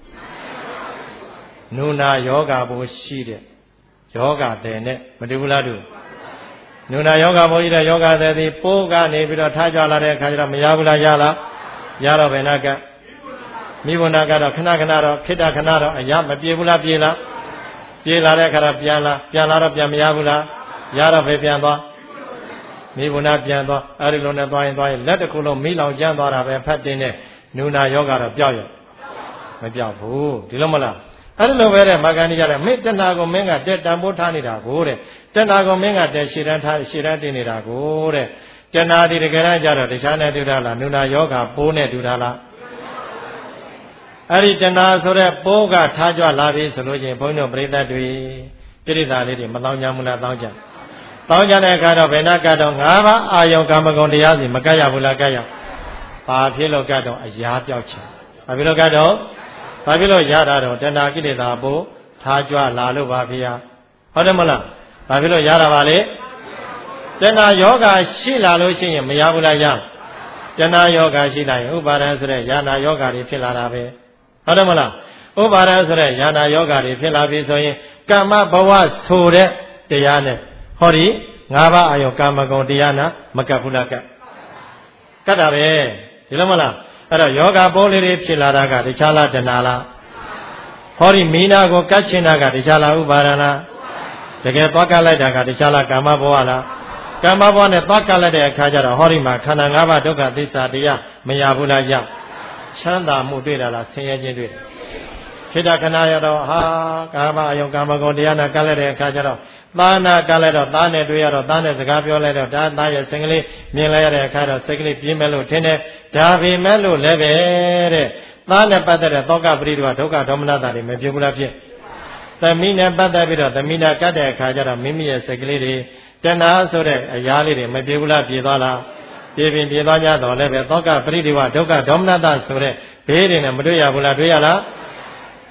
နုနာယောဂပိုးရှိတဲ့ယောဂတဲ့နဲ့မတူဘူးလားတူနုနာယောဂပိုးရှိတဲ့ယောဂတဲ့ဒီပိုးကနေပြီးတော့ထားကြလာတဲ့အခါကျတော့မရဘူးလားရလားရတော့ဘယ်နာကမိဘနာကတော့ခဏတော့ခိတ္တခဏတော့အရာမပြေဘူးလားပြေလားပြေလာတဲ့အခါတော့ပြန်လာတော့ပြန်မရဘူးလားရတော့ပဲပြန်သွားမိဘနာပြန်သွားအဲ့ဒီလိုနဲ့သွားရင်လက်တစ်ခုလုံးမိလောင်ကျန်းသွားတာပဲဖတ်တင်တဲ့နုနာယောဂတော့ပျောက်ရမပျောက်ဘူးဒီလိုမလားအဲ့ဒီလိုပဲတဲ့မာဂန္ဓိကလည်းမင်းတဏှာကိုမင်းကတက်တန်ဖိုးထားနေတာကိုတဲ့တဏှာကိုမင်းကတက်ရှည်တန်းတင်နေတာကိုတဲ့တဏှာဒီတကယ်ကြတော့တခြားနဲ့တူတာလားနုနာယောဂပိုးနဲ့တူတာလားအဲ့ဒီတဏှာဆိုတဲ့ပိုးကထားကြွလာပြီဆိုလို့ရှိရင်ဘုန်းကြီးတို့ပြိဿတ်တွေပြိဿာလေးတွေမတောင်းကြဘူးလားတောင်းကြတဲ့အခါတော့ဘယ်နာကတော့၅ပါးအာယုံကာမဂုဏ်တရားစီမကပ်ရဘူးလားကပ်ရဘာဖြစ်လို့ကတော့အရာပြောက်ချင်ဘာဖြစ်လို့ကတော့ဘာဖြစ်လို့ရတာတော့တဏှာကိလေသာပို့ထားကြွလာလို့ပါဗျာဟုတ်တယ်မလားဘာဖြစ်လို့ရတာပါလေတဏှာယောဂရှိလာလို့ရှိရင်မရဘူးလားရတဏှာယောဂရှိလာရင်ဥပါဒံဆိုတဲ့ယာနာယောဂတွေဖြစ်လာတာပဲဟုတ်တယ်မလားဥပါဒံဆိုတဲ့ယာနာယောဂတွေဖြစ်လာပြီဆိုရင်ကမ္မဘဝဆိုတဲ့တရားနဲ့ဟောဒီ၅ပါးအာယုကာမဂုဏ်တရားနာမကပ်ဘူးလားကပ်တာပဲဒီလိုမလားအဲ့တော့ယောဂပိုးလေးတွေဖြစ်လာတာကတခြားလားတဏှာလားဟောဒီမိနာကိုကတ်ချင်တာကတခြားလားဥပါဒဏလားတကယ်သွားကတ်လိုက်တာကတခြားလားကာမဘဝလားကာမဘဝနဲ့သွားကတ်လိုက်တဲ့အခါကျတော့ဟောဒီမှာခန္ဓာ၅ပါးဒုက္ခသစ္စာတရားမရဘူးလားရချမ်းသာမှုတွေ့တာလားဆင်းရဲခြင်းတွေ့ခိတ္တခဏရတော့ဟာကာမအယုံကာမဂုဏ်တရားနာကတ်လိုက်တဲ့အခါကျတော့သားနာကလည်းတော့သားနဲ့တွေ့ရတော့သားနဲ့စကားပြောလိုက်တော့ဒါသားရဲ့စိတ်ကလေးမြင်လိုက်ရတဲ့အခါတော့စိတ်ကလေးပြင်းမဲ့လို့ထင်တယ်ဒါပေမဲ့လို့လည်းပဲတဲ့သားနဲ့ပတ်သက်တဲ့သောကပရိဒုဒုက္ခဒေါမနတာတွေမဖြစ်ဘူးလားဖြစ်သမီးနဲ့ပတ်သက်ပြီးတော့သမီးနာကတ်တဲ့အခါကျတော့မိမိရဲ့စိတ်ကလေးတွေတဏှာဆိုတဲ့အရာလေးတွေမပြေဘူးလားပြေသွားလားပြေသွားကြတော့လည်းပဲသောကပရိဒုဒုက္ခဒေါမနတာဆိုတဲ့ဘေးတွေနဲ့မတွေ့ရဘူးလားတွေ့ရလား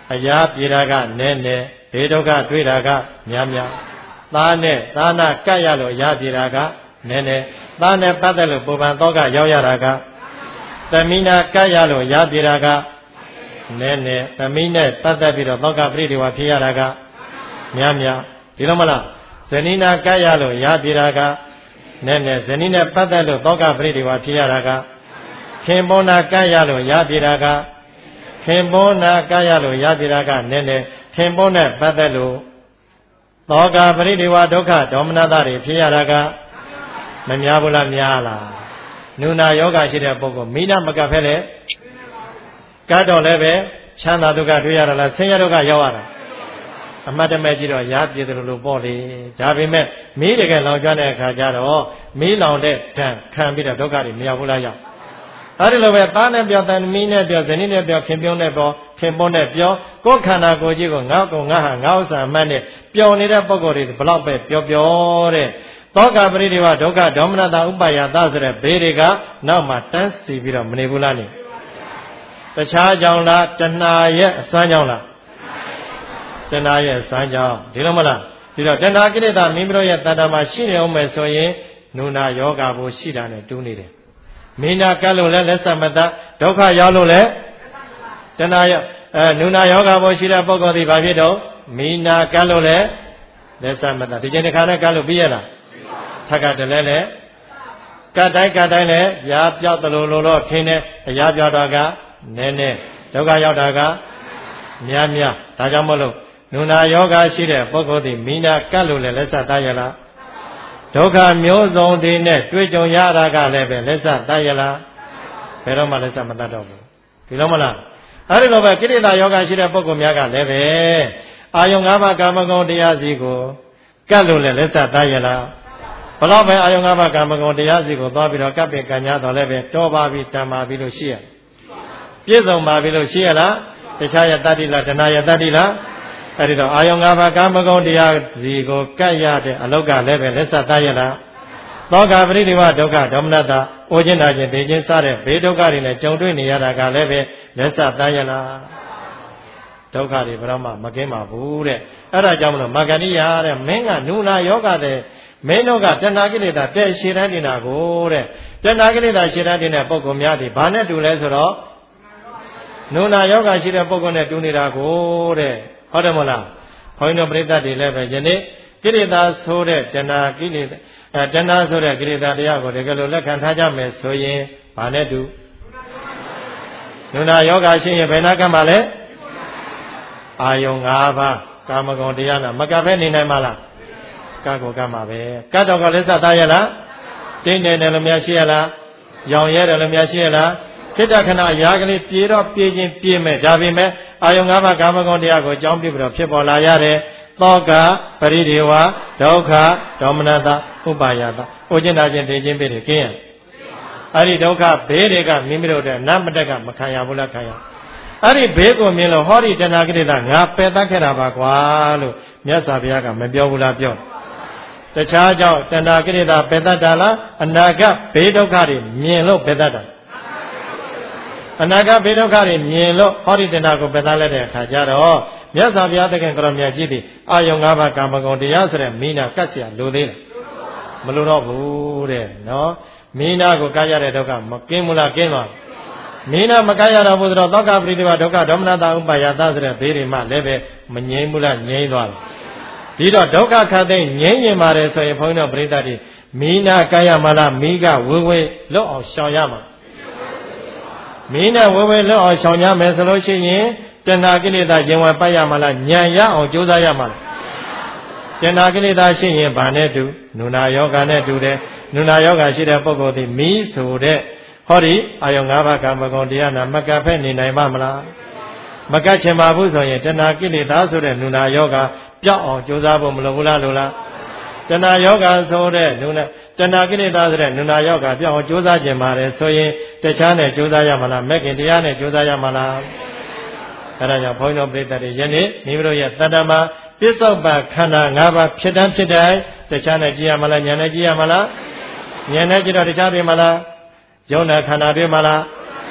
အရာပြေတာကနည်းနည်းဘေးဒုက္ခတွေ့တာကများများသားနဲ့သားနာကတ်ရလို့အရာပြေတာကနည်းနည်းသားနဲ့ပတ်သက်လို့ပုံပန်တော့ကရောက်ရတာကသမီးနာကတ်ရလို့အရာပြေတာကနည်းနည်းသမီးနဲ့ပတ်သက်ပြီးတော့သောကပရိဒီဝါဖြစ်ရတာကများများဒီလိုမလားဇနီးနာကတ်ရလို့အရာပြေတာကနည်းနည်းဇနီးနဲ့ပတ်သက်လို့သောကပရိဒီဝါဖြစ်ရတာကခင်ပွန်းနာကတ်ရလို့ရပြေတာကခင်ပွန်းနာကတ်ရလို့ရပြေတာကနည်းနည်းခင်ပွန်းနဲ့ပတ်သက်လို့သောကပရိဒီဝါဒုက္ခဒေါမနတာတွေဖြစ်ရတာကမများဘူးလားများလားနုနာယောဂရှိတဲ့ပုဂ္ဂိုလ်မိနာမကတ်ဖဲလေကတ်တော့လည်းပဲချမ်းသာဒုက္ခတွေ့ရတာလားဆင်းရဲဒုက္ခရောက်ရတာအမှတ်တမဲ့ကြည့်တော့ရပြေတယ်လို့ပေါ့လေဒါပေမဲ့မီးတကယ်လောင်ကျွမ်းတဲ့အခါကျတော့မီးလောင်တဲ့ဓာတ်ခံပြီးတော့ဒုက္ခတွေမရောက်ဘူးလားရောက်အဲ့ဒီလိုပဲသားနဲ့ပြောသမီးနဲ့ပြောဇနီးနဲ့ပြောခင်ပြုံးနဲ့ပြောခင်ပွန်းနဲ့ပြောကိုယ်ခန္ဓာကိုယ်ကြီးကိုငါ့ကိုငါဟာငါဥစ္စာမှတ်နဲ့ပျော်နေတဲ့ပုံကိုယ်တွေဘလောက်ပဲပျော်တဲ့သောကပရိဒီဝဒုက္ခဒေါမနတာဥပါယသဆိုတဲ့ဘေးတွေကနောက်မှတန်းစီပြီးတော့မနေဘူးလားနေတခြားကြောင့်လားတဏှာရဲ့အစွမ်းကြောင့်လားတဏှာရဲ့အစွမ်းကြောင့်ဒီလိုမလားဒီတော့တဏှာကိလေသာမိမိတို့ရဲ့တဏ္ဍာမှာရှိနေအောင်မယ်ဆိုရင်နုနာယောဂဘို့ရှိတာနဲ့တူးနေတယ်မိနာကတ်လို့လည်းလက်ဆက်မတတ်ဒုက္ခရောက်လို့လည်းတဏှာရနုနာယောဂဘို့ရှိတဲ့ပုဂ္ဂိုလ်ဒီဘာဖြစ်တော့မိနာကတ်လို့လည်းလက်ဆက်မတတ်ဒီချိန်တစ်ခါနဲ့ကတ်လို့ပြီးရလားထက်ကတလဲလဲကတ်တိုင်းလည်းရာပြောက်တယ်လို့တော့ထင်းတယ်အရာပြောက်တာကနည်းနည်းဒုက္ခရောက်တာကများဒါကြောင့်မလို့နုနာယောဂရှိတဲ့ပုဂ္ဂိုလ်ဒီမိနာကတ်လို့လည်းလက်ဆက်တတ်ရလားဒုက္ခမျိုးစုံတွေနဲ့တွေ့ကြုံရတာကလည်းပဲလက်ဆက်တတ်ရလားဘယ်တော့မှလက်ဆက်မတတ်တော့ဘူးဒီလိုမလားအဲ့ဒီလိုပဲကိလေသာယောဂရှိတဲ့ပုဂ္ဂိုလ်များကလည်းပဲအာယုံ၅ပါးကာမဂုဏ်တရားစီကိုကတ်လို့လည်းလက်ဆက်တတ်ရလားဘလို့ပဲအာယုံ၅ပါးကာမဂုဏ်တရားစီကိုသွားပြီးတော့ကပ်ပင်ကညာတော်လည်းပဲတောပါပြီးတန်ပါပြီးလို့ရှိရပြည့်စုံပါပြီးလို့ရှိရလားတခြားရတ္တိလားတဏှာရတ္တိလားအဲ့ဒီတော့အာယုံ၅ပါးကာမဂုဏ်တရားစီကိုကတ်ရတဲ့အလောက်ကလည်းပဲလက်ဆက်တတ်ရလားသောကပရိဒီဝဒုက္ခဒေါမနတာအိုခြင်းနာခြင်းဒေခြင်းစတဲ့ဘေးဒုက္ခတွေနဲ့ကြုံတွေ့နေရတာကလည်းပဲလက်ဆက်တတ်ရလားဒုက္ခတွေဘယ်တော့မှမကင်းပါဘူးတဲ့အဲ့ဒါကြောင့်မလို့မဂ္ဂရိယာတဲ့မင်းကနုနာယောဂတဲ့မင်းတို့ကတဏှာကိလေသာတဲ့ရှည်တန်းနေတာကိုတဲ့တဏှာကိလေသာရှည်တန်းနေတဲ့ပုဂ္ဂိုလ်များဒီဘာနဲ့တူလဲဆိုတော့နုနာယောဂရှိတဲ့ပုဂ္ဂိုလ်နဲ့တူနေတာကိုတဲ့ဟုတ်တယ်မလားခွန်ကြီးတို့ပြိဿတွေလည်းပဲယနေ့ကိလေသာဆိုတဲ့တဏှာကိလေသာတဏှာဆိုတဲ့ကိလေသာတရားကိုတကယ်လို့လက်ခံထားကြမယ်ဆိုရင်ဘာနဲ့တူနုနာယောဂရှိရင်ဘယ်နာကမှလဲအာယုံ၅ပါးကာမဂုဏ်တရားနာမကပ်ဖဲနေနိုင်မလားကတ်ကိုကတ်မှာပဲကတ်တော့ကလည်းစသားရလားတင်းနေတယ်လို့များရှိရလားရောင်ရဲတယ်လို့များရှိရလားခိတ္တခဏရာကလေးပြေတော့ပြေခြင်းပြေမဲ့ဒါပေမဲ့အာယုံ၅ပါးကာမဂုဏ်တရားကိုအကြောင်းပြုပြီးတော့ဖြစ်ပေါ်လာရတဲ့သောကပရိဒေဝဒုက္ခဒေါမနတာဥပါယတာဥကျင်နာခြင်းသိခြင်းပေတယ်ကင်းရအဲ့ဒီဒုက္ခဘေးတွေကမိမိတို့တဲ့အနမတက်ကမခံရဘူးလားခံရအဲ့ဒီဘေးကိုမြင်လို့ဟောဒီတဏှာကိလေသာငါပယ်တတ်ခဲ့တာပါကွာလို့မြတ်စွာဘုရားကမပြောဘူးလားပြောတခြားကြောင့်တဏှာကိလေသာပယ်တတ်တာလားအနာဂတ်ဘေးဒုက္ခတွေမြင်လို့ပယ်တတ်တာအနာဂတ်ဘေးဒုက္ခတွေမြင်လို့ဟောဒီတဏှာကိုပယ်တတ်လိုက်တဲ့အခါကျတော့မြတ်စွာဘုရားသခင်ကတော်မြတ်ကြီးသည်အာယုံ၅ပါးကာမဂုဏ်တရားဆိုတဲ့မိနာကတ်เสียလိုသေးလားမလိုတော့ဘူးတဲ့နော်မိနာကိုကတ်ရတဲ့ဒုက္ခမကင်းဘူးလားကင်းသွားမိနာမကတ်ရတော့ဘူးဆိုတော့သောကပရိဒီဝဒုက္ခဒေါမနတာဥပါယသဆိုတဲ့ဘေးတွေမှလည်းပဲမငြိမ်းဘူးလားငြိမ်းသွားတယ်ဒီတော့ဒုက္ခခတ်သိငြိမ်းရင်ပါတယ်ဆိုရင်ဘုန်းကြီးတို့ပြိဿတိမိနာကတ်ရမလားမိကဝေဝေလွတ်အောင်ရှောင်ရမှာမိနာဝေဝေလွတ်အောင်ရှောင်ရမယ်ဆိုလို့ရှိရင်တဏှာကိလေသာရင်ဝင်ပတ်ရမလားဉာဏ်ရအောင်ကြိုးစားရမလားတဏှာကိလေသာရှိရင်ဘာနဲ့တူနုနာယောဂနဲ့တူတယ်နုနာယောဂရှိတဲ့ပုဂ္ဂိုလ်ဒီမိဆိုတဲ့ဟောဒီအာယုံ၅ပါးကာမဂုဏ်တရားနာမကပ်ဖက်နေနိုင်ပါမလားမကပ်ချင်ပါဘူးဆိုရင်တဏှာကိလေသာဆိုတဲ့နုနာယောဂပြောက်အောင်ကြိုးစားဖို့မလိုဘူးလားလို့လားတဏှာယောဂဆိုတဲ့နုနာတဏှာကိလေသာဆိုတဲ့နုနာယောဂပြောက်အောင်ကြိုးစားခြင်းပါတယ်ဆိုရင်တခြားနဲ့ကြိုးစားရမလားမဲ့ခင်တရားနဲ့ကြိုးစားရမလားအဲ့ဒါကြောင့်ဘုန်းတော်ပြိတ္တတွေယနေ့မိမိတို့ရဲ့တတ္တမပစ္စုပ္ပန်ခန္ဓာ၅ပါးဖြစ်တန်းဖြစ်တိုင်းတခြားနဲ့ကြည့်ရမလားဉာဏ်နဲ့ကြည့်ရမလားဉာဏ်နဲ့ကြည့်တော့တခြားတွေမလားယုံနာခန္ဓာတွေမလား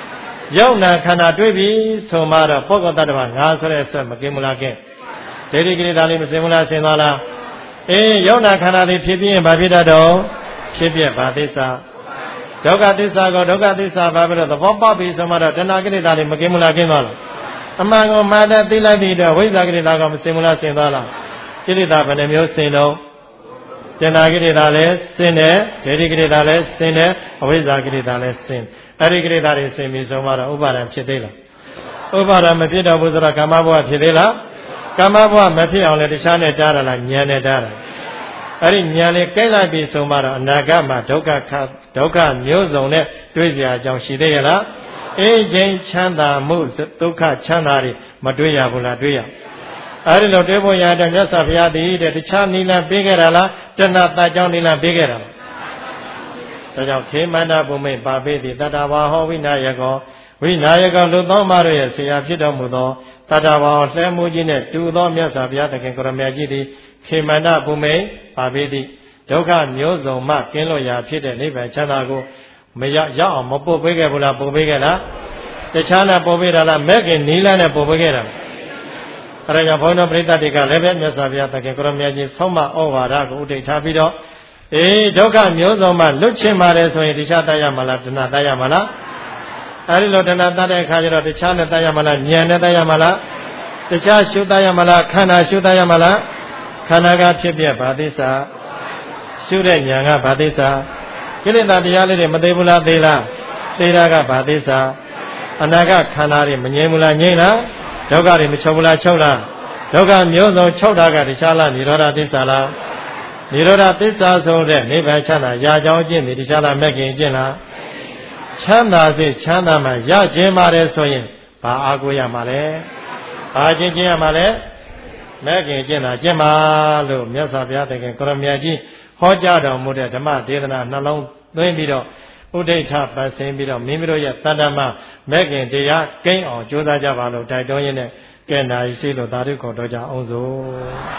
ရုပ်နာခန္ဓာတွေ့ပြီဆိုမှတော့ပုဂ္ဂိုလ်တ attva ငါဆိုတဲ့အစွဲမကင်းဘူးလားကဲဒိဋ္ဌိကိလေသာလေးမစင်ဘူးလားဆင်သွားလားအေးရုပ်နာခန္ဓာလေးဖြစ်ပြီးရင်ဘာဖြစ်တတ်တော့ဖြစ်ပြဘာသစ္စာဒုက္ခသစ္စာကိုဒုက္ခသစ္စာဘာဖြစ်လို့သဘောပေါက်ပြီဆိုမှတော့တဏှာကိလေသာလေးမကင်းဘူးလားကင်းသွားလားအမှန်ကိုမှန်တဲ့သိလိုက်ပြီးတော့ဝိဇ္ဇာကိလေသာကမစင်ဘူးလားဆင်သွားလားကိလေသာဘယ်နှမျိုးစင်တော့တဏှာကိလေသာလည်းစင်တယ်ဒိဋ္ဌိကိလေသာလည်းစင်တယ်အဝိဇ္ဇာကိလေသာလည်းစင်အဲ့ဒီကိလေသာတွေစင်ပြီဆိုမှတော့ဥပါဒံဖြစ်သေးလားဥပါဒံမဖြစ်တော့ဘူးဆိုတော့ကာမဘဝဖြစ်သေးလားကာမဘဝမဖြစ်အောင်လည်းတခြားနဲ့တားရလားဉာဏ်နဲ့တားတာအဲ့ဒီဉာဏ်လေးကြိုက်လိုက်ပြီဆိုမှတော့အနာဂတ်မှာဒုက္ခမျိုးစုံနဲ့တွေ့ကြအကြောင်းရှိသေးရဲ့လားအေးချင်းချမ်းသာမှုဒုက္ခချမ်းသာတွေမတွေ့ရဘူးလားတွေ့ရအဲ့ဒီလိုတွေ့ဖို့ရတဲ့မြတ်စွာဘုရားတည်းတဲ့တခြားနိလန်းပေးခဲ့တာလားတဏှာတကြောင်းနိလန်းပေးခဲ့တာလားဒါကြောင့်ခေမန္တဘုမိပါပေတိတတ္တဝါဟောဝိနာယကောလူသောမတို့ရဲ့ဆရာဖြစ်တော်မူသောတတ္တဝါဟောလှဲမှုကြီးနဲ့တူသောမြတ်စွာဘုရားသခင်ကိုရမကြီးသည်ခေမန္တဘုမိပါပေတိဒုက္ခမျိုးစုံမှကင်းလွတ်ရာဖြစ်တဲ့နိဗ္ဗာန်ချမ်းသာကိုမရောက်အောင်မပို့ပေးခဲ့ဘူးလားပို့ပေးခဲ့လားတခြားနဲ့ပို့ပေးတာလားမဲ့ခင်နီးလန်းနဲ့ပို့ပေးခဲ့တာလားအဲဒါကြောင့်ဘုန်းတော်ပရိသတ်တွေကလည်းပဲမြတ်စွာဘုရားသခင်ကိုရမကြီးဆုံးမဩဝါဒကိုဥဒိဋ္ဌာပြီးတော့အေးဒုက္ခမျိုးစုံမှလွတ်ချင်ပါတယ်ဆိုရင်တခြားတတ်ရမှာလားတဏှာတတ်ရမှာလားအဲဒီလိုတဏှာတတ်တဲ့အခါကျတော့တခြားနဲ့တတ်ရမှာလားဉာဏ်နဲ့တတ်ရမှာလားတခြားရှုတတ်ရမှာလားခန္ဓာရှုတတ်ရမှာလားခန္ဓာကဖြစ်ပြဘာသစ္စာရှုတဲ့ဉာဏ်ကဘာသစ္စာကိလေသာတရားလေးတွေမသိဘူးလားသိလားသိတာကဘာသစ္စာအနာဂတ်ခန္ဓာတွေမငြိမ်ဘူးလားငြိမ်လားဒုက္ခတွေမချုပ်ဘူးလားချုပ်လားဒုက္ခမျိုးစုံချုပ်တာကတခြားလားនិရောဓသစ္စာလားនិရောဓသစ္စာဆိုတဲ့နိဗ္ဗာန်ချမ်းသာရာကြောင်းကျင့်ပြီးတခြားလားမဲ့ခင်ကျင့်လားချမ်းသာစေချမ်းသာမှရခြင်းပါတယ်ဆိုရင်ဘာအားကိုးရမှာလဲဘာကျင့်ရမှာလဲမဲ့ခင်ကျင့်တာကျင့်ပါလို့မြတ်စွာဘုရားသခင်ကိုရမကြီးဟောကြားတော်မူတဲ့ဓမ္မဒေသနာနှလုံးသွင်းပြီးတော့ဥဒိဋ္ဌပတ်ဆင်ပြီးတော့မိမိတို့ရဲ့တဏ္ဍမမဲ့ခင်တရားကိန်းအောင်ကြိုးစားကြပါလို့တိုက်တွန်းရင်းနဲ့ကဲနာရီစီလို့သာဓုခေါ်တော်ကြအောင်စို့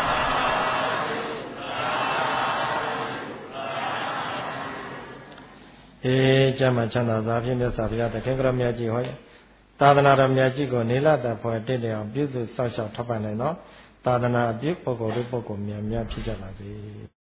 ကျမ်းမှာချမ်းသာစွာဖြင့်မြတ်စွာဘုရားသခင်ကရမြတ်ကြီးဟောသာသနာတော်မြတ်ကြီးကိုနေလတဖွယ်တည်တယ်အောင်ပြုစုစောင့်ရှောက်ထောက်ပံ့နိုင်တော့သာသနာအပြုပုဂ္ဂိုလ်တို့ပုဂ္ဂိုလ်များများဖြစ်ကြပါစေ